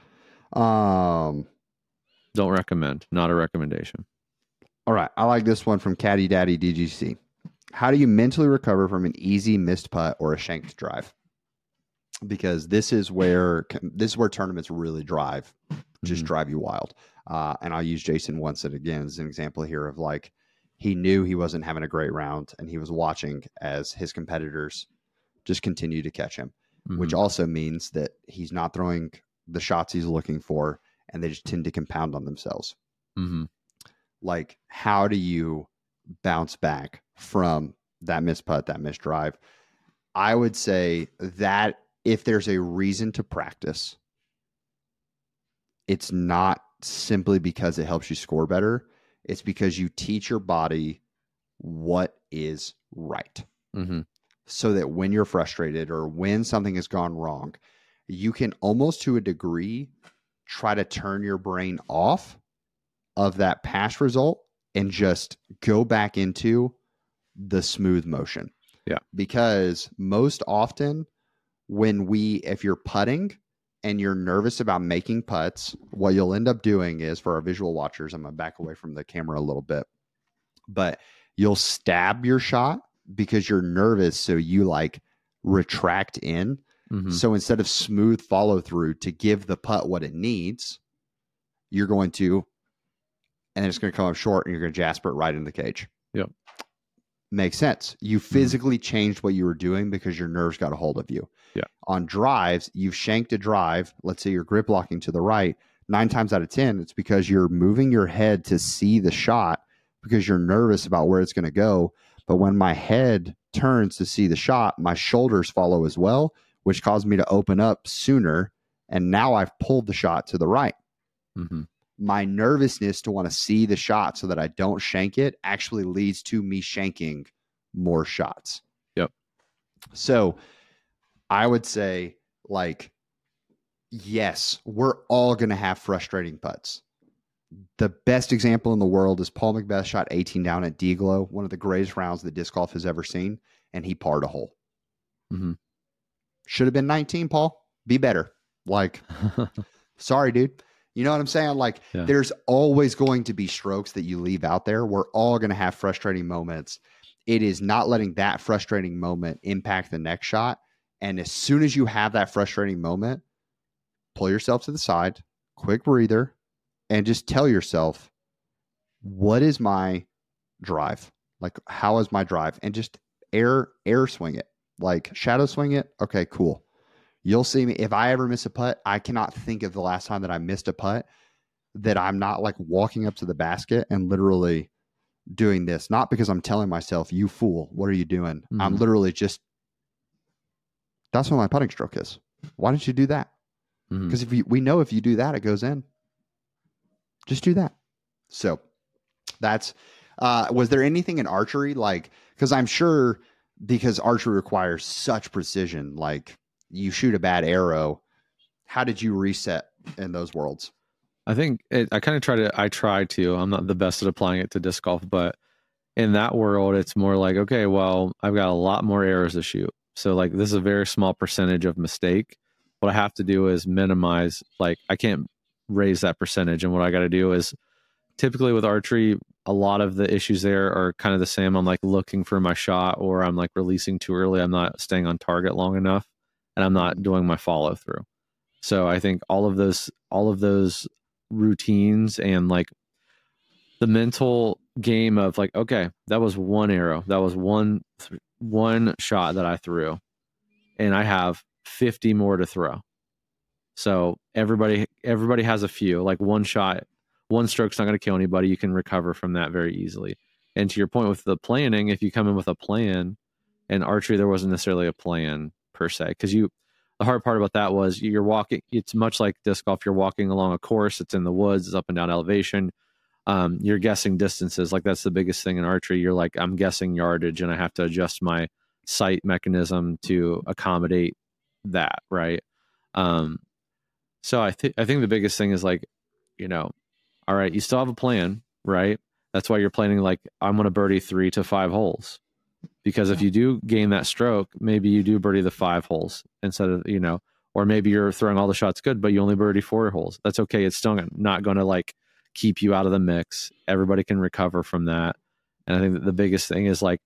Um, Don't recommend. Not a recommendation. All right. I like this one from Caddy Daddy D G C. How do you mentally recover from an easy missed putt or a shanked drive? Because this is where this is where tournaments really drive, just mm-hmm. drive you wild. Uh, and I'll use Jason once and again as an example here of, like, he knew he wasn't having a great round and he was watching as his competitors just continue to catch him. Mm-hmm. Which also means that he's not throwing the shots he's looking for, and they just tend to compound on themselves. Mm-hmm. Like, how do you bounce back from that missed putt, that missed drive? I would say that if there's a reason to practice, it's not simply because it helps you score better. It's because you teach your body what is right. Mm-hmm. so that when you're frustrated or when something has gone wrong, you can almost to a degree try to turn your brain off of that past result and just go back into the smooth motion. Yeah. Because most often when we, if you're putting and you're nervous about making putts, what you'll end up doing is, for our visual watchers, I'm going to back away from the camera a little bit, but you'll stab your shot because you're nervous. So you like retract in. Mm-hmm. So instead of smooth follow through to give the putt what it needs, you're going to, and it's going to come up short and you're going to jasper it right in the cage. Yep. Makes sense. You physically mm-hmm. changed what you were doing because your nerves got a hold of you. Yeah. On drives, you've shanked a drive. Let's say you're grip locking to the right. Nine times out of ten, it's because you're moving your head to see the shot because you're nervous about where it's going to go. But when my head turns to see the shot, my shoulders follow as well, which caused me to open up sooner. And now I've pulled the shot to the right. Mm-hmm. My nervousness to want to see the shot so that I don't shank it actually leads to me shanking more shots. Yep. So I would say, like, yes, we're all going to have frustrating putts. The best example in the world is Paul McBeth shot eighteen down at D-Glow, one of the greatest rounds that disc golf has ever seen, and he parred a hole. Mm-hmm. Should have been nineteen, Paul. Be better. Like, sorry, dude. You know what I'm saying? Like, yeah. There's always going to be strokes that you leave out there. We're all going to have frustrating moments. It is not letting that frustrating moment impact the next shot. And as soon as you have that frustrating moment, pull yourself to the side, quick breather, and just tell yourself, what is my drive? Like, how is my drive? And just air, air swing it. Like, shadow swing it. Okay, cool. You'll see me. If I ever miss a putt, I cannot think of the last time that I missed a putt that I'm not like walking up to the basket and literally doing this. Not because I'm telling myself, you fool, what are you doing? Mm-hmm. I'm literally just, that's what my putting stroke is. Why don't you do that? Because mm-hmm. if you, we know if you do that, it goes in. Just do that. So that's, uh, was there anything in archery? Like, because I'm sure because archery requires such precision, like, you shoot a bad arrow. How did you reset in those worlds? I think it, I kind of try to, I try to, I'm not the best at applying it to disc golf, but in that world, it's more like, okay, well, I've got a lot more arrows to shoot. So like, this is a very small percentage of mistake. What I have to do is minimize, like, I can't raise that percentage. And what I got to do is typically with archery, a lot of the issues there are kind of the same. I'm like looking for my shot, or I'm like releasing too early. I'm not staying on target long enough. And I'm not doing my follow through. So I think all of those, all of those routines and like the mental game of like, okay, that was one arrow. That was one, th- one shot that I threw, and I have fifty more to throw. So everybody, everybody has a few, like one shot, one stroke's not going to kill anybody. You can recover from that very easily. And to your point with the planning, if you come in with a plan, and archery, there wasn't necessarily a plan per se, because you, the hard part about that was you're walking, it's much like disc golf, you're walking along a course, it's in the woods, it's up and down elevation, um, you're guessing distances. Like, that's the biggest thing in archery. You're like, I'm guessing yardage, and I have to adjust my sight mechanism to accommodate that, right? Um, so I think I think the biggest thing is like, you know, all right, you still have a plan, right? That's why you're planning like, I'm going to birdie three to five holes. Because if you do gain that stroke, maybe you do birdie the five holes instead of, you know, or maybe you're throwing all the shots good, but you only birdie four holes. That's okay. It's still not going to like keep you out of the mix. Everybody can recover from that. And I think that the biggest thing is like,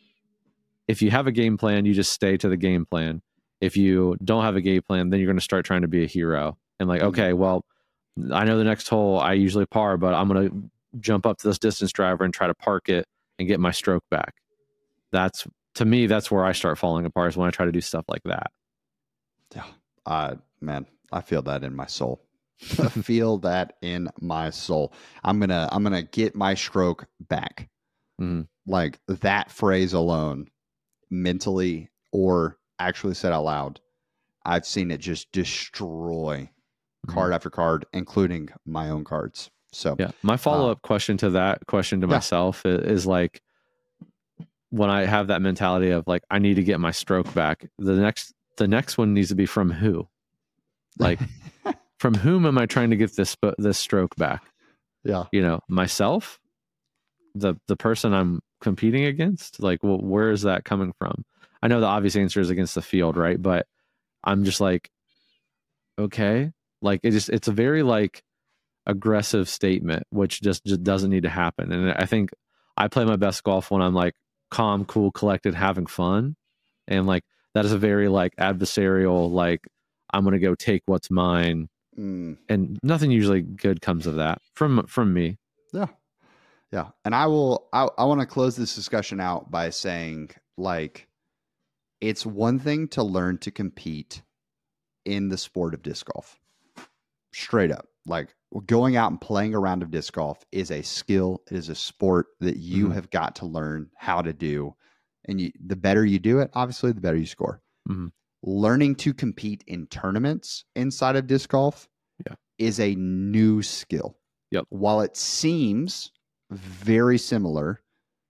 if you have a game plan, you just stay to the game plan. If you don't have a game plan, then you're going to start trying to be a hero. And like, okay, well, I know the next hole I usually par, but I'm going to jump up to this distance driver and try to park it and get my stroke back. That's, to me, that's where I start falling apart, is when I try to do stuff like that. Yeah. Uh, man, I feel that in my soul. I feel that in my soul. I'm going to, I'm going to get my stroke back. Mm-hmm. Like, that phrase alone, mentally or actually said out loud, I've seen it just destroy mm-hmm. card after card, including my own cards. So yeah, my follow-up uh, question to that question to yeah. myself is, is like, when I have that mentality of like, I need to get my stroke back, the next the next one needs to be from who? Like, from whom am I trying to get this this stroke back? Yeah. You know, myself, the the person I'm competing against. Like, well, where is that coming from? I know the obvious answer is against the field, right? But I'm just like, okay, like it just it's a very like aggressive statement, which just just doesn't need to happen. And I think I play my best golf when I'm like calm, cool, collected, having fun, and like that is a very like adversarial, like I'm gonna go take what's mine, mm. and nothing usually good comes of that from from me. Yeah, yeah. And I will. I, I want to close this discussion out by saying, like, it's one thing to learn to compete in the sport of disc golf. Straight up, like going out and playing a round of disc golf is a skill. It is a sport that you mm-hmm. have got to learn how to do. And you, the better you do it, obviously, the better you score. Mm-hmm. Learning to compete in tournaments inside of disc golf yeah. is a new skill. Yep. While it seems very similar,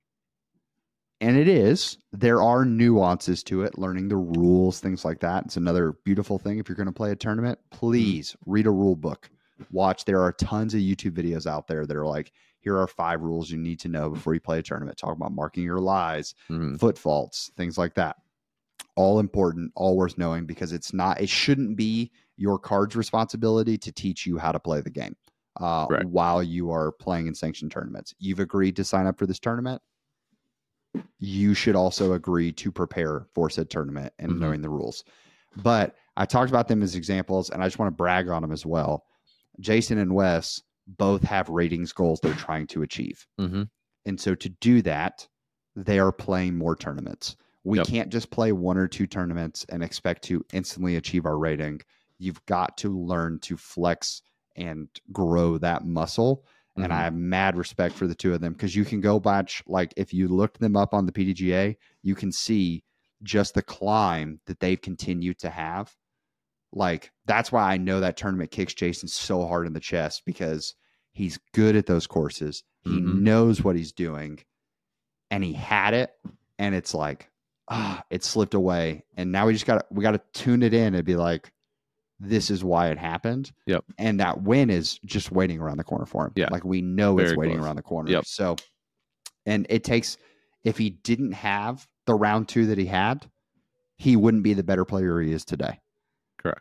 and it is, there are nuances to it, learning the rules, things like that. It's another beautiful thing. If you're going to play a tournament, please mm-hmm. read a rule book. Watch. There are tons of YouTube videos out there that are like, here are five rules you need to know before you play a tournament. Talk about marking your lies, mm-hmm. foot faults, things like that. All important, all worth knowing, because it's not, it shouldn't be your card's responsibility to teach you how to play the game uh, right. while you are playing in sanctioned tournaments. You've agreed to sign up for this tournament. You should also agree to prepare for said tournament and mm-hmm. knowing the rules. But I talked about them as examples, and I just want to brag on them as well. Jason and Wes both have ratings goals they're trying to achieve. Mm-hmm. And so to do that, they are playing more tournaments. We yep. can't just play one or two tournaments and expect to instantly achieve our rating. You've got to learn to flex and grow that muscle. Mm-hmm. And I have mad respect for the two of them, because you can go watch, like if you looked them up on the P D G A, you can see just the climb that they've continued to have. Like, that's why I know that tournament kicks Jason so hard in the chest, because he's good at those courses. He mm-hmm. knows what he's doing, and he had it. And it's like, ah, it slipped away. And now we just got to, we got to tune it in and be like, this is why it happened. Yep. And that win is just waiting around the corner for him. Yeah. Like, we know Very it's waiting close. around the corner. Yep. So, and it takes, if he didn't have the round two that he had, he wouldn't be the better player he is today. Correct.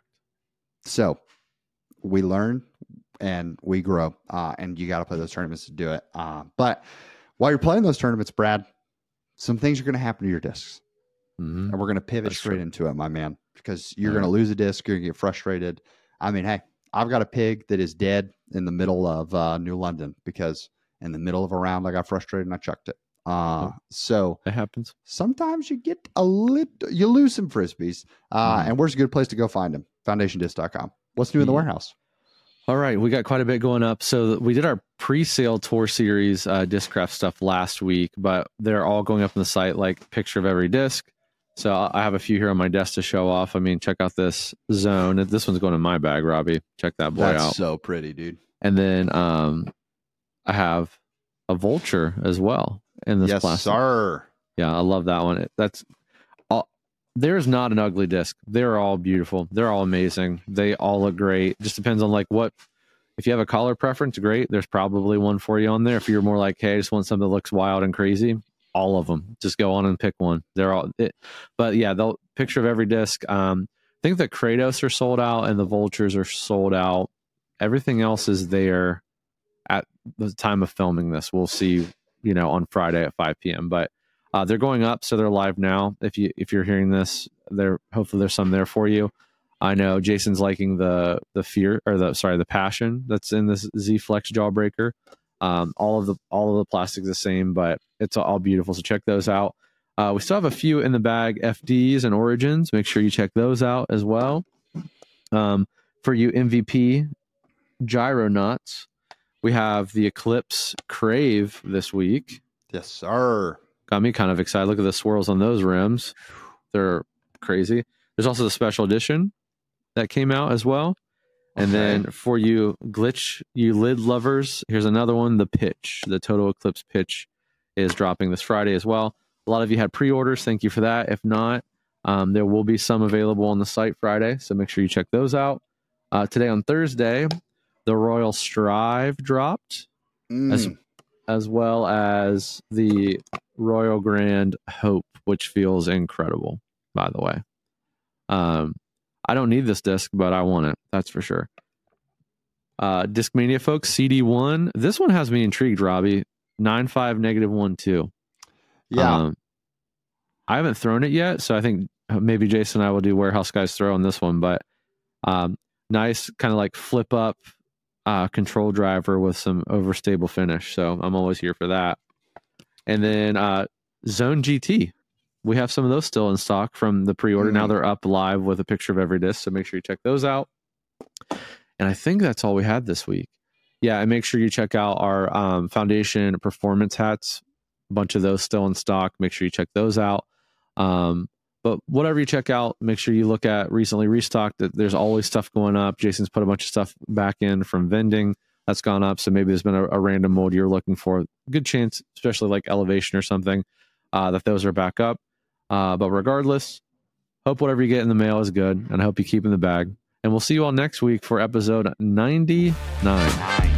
So we learn and we grow, uh, and you got to play those tournaments to do it. Uh, but while you're playing those tournaments, Brad, some things are going to happen to your discs. Mm-hmm. And we're going to pivot That's straight true. into it, my man, because you're All going right. to lose a disc. You're going to get frustrated. I mean, hey, I've got a pig that is dead in the middle of uh, New London, because in the middle of a round, I got frustrated and I chucked it. Uh, oh, so it happens. Sometimes you get a little, you lose some Frisbees. Uh, mm-hmm. And where's a good place to go find them? foundation disc dot com. What's new in the yeah. warehouse? All right, we got quite a bit going up. So we did our pre-sale tour series uh, Discraft stuff last week, but they're all going up on the site, like picture of every disc. So I have a few here on my desk to show off. I mean, check out this zone. This one's going in my bag, Robbie. Check that boy That's out. so pretty, dude. And then um, I have a vulture as well in this yes, plastic. sir. Yeah, I love that one. It, that's all. There's not an ugly disc. They're all beautiful. They're all amazing. They all look great. Just depends on like what. If you have a color preference, great. There's probably one for you on there. If you're more like, hey, I just want something that looks wild and crazy, all of them. Just go on and pick one. They're all. It, but yeah, the picture of every disc. Um, I think the Kratos are sold out and the Vultures are sold out. Everything else is there at the time of filming this. We'll see, you know, on Friday at five p.m. But uh, they're going up, so they're live now. If you if you're hearing this, there hopefully there's some there for you. I know Jason's liking the the fear or the sorry the passion that's in this Z Flex Jawbreaker. Um, all of the all of the plastic's the same, but it's all beautiful. So check those out. Uh, we still have a few in the bag, F Ds and Origins. Make sure you check those out as well. Um, for you M V P Gyronauts, we have the Eclipse Crave this week. Yes, sir. Got me kind of excited. Look at the swirls on those rims. They're crazy. There's also the special edition that came out as well. And okay. then for you glitch, you lid lovers, here's another one. The Pitch, the Total Eclipse Pitch is dropping this Friday as well. a lot of you had pre-orders. Thank you for that. If not, um, there will be some available on the site Friday, so make sure you check those out. Uh, today on Thursday, the Royal Strive dropped, Mm. as as well as the Royal Grand Hope, which feels incredible, by the way. Um, I don't need this disc, but I want it. That's for sure. Uh, Discmania folks, C D one. This one has me intrigued, Robbie. nine five negative one two. Yeah. Um, I haven't thrown it yet, so I think maybe Jason and I will do Warehouse Guys throw on this one, but um, nice kind of like flip up uh, control driver with some overstable finish. So I'm always here for that. And then uh, Zone G T. We have some of those still in stock from the pre-order. Mm. Now they're up live with a picture of every disc, so make sure you check those out. And I think that's all we had this week. Yeah, and make sure you check out our um, Foundation Performance hats. A bunch of those still in stock. Make sure you check those out. Um, but whatever you check out, make sure you look at recently restocked. There's always stuff going up. Jason's put a bunch of stuff back in from vending that's gone up. So maybe there's been a, a random mold you're looking for. Good chance, especially like Elevation or something, uh, that those are back up. Uh, but regardless, hope whatever you get in the mail is good, and I hope you keep in the bag. And we'll see you all next week for episode ninety-nine.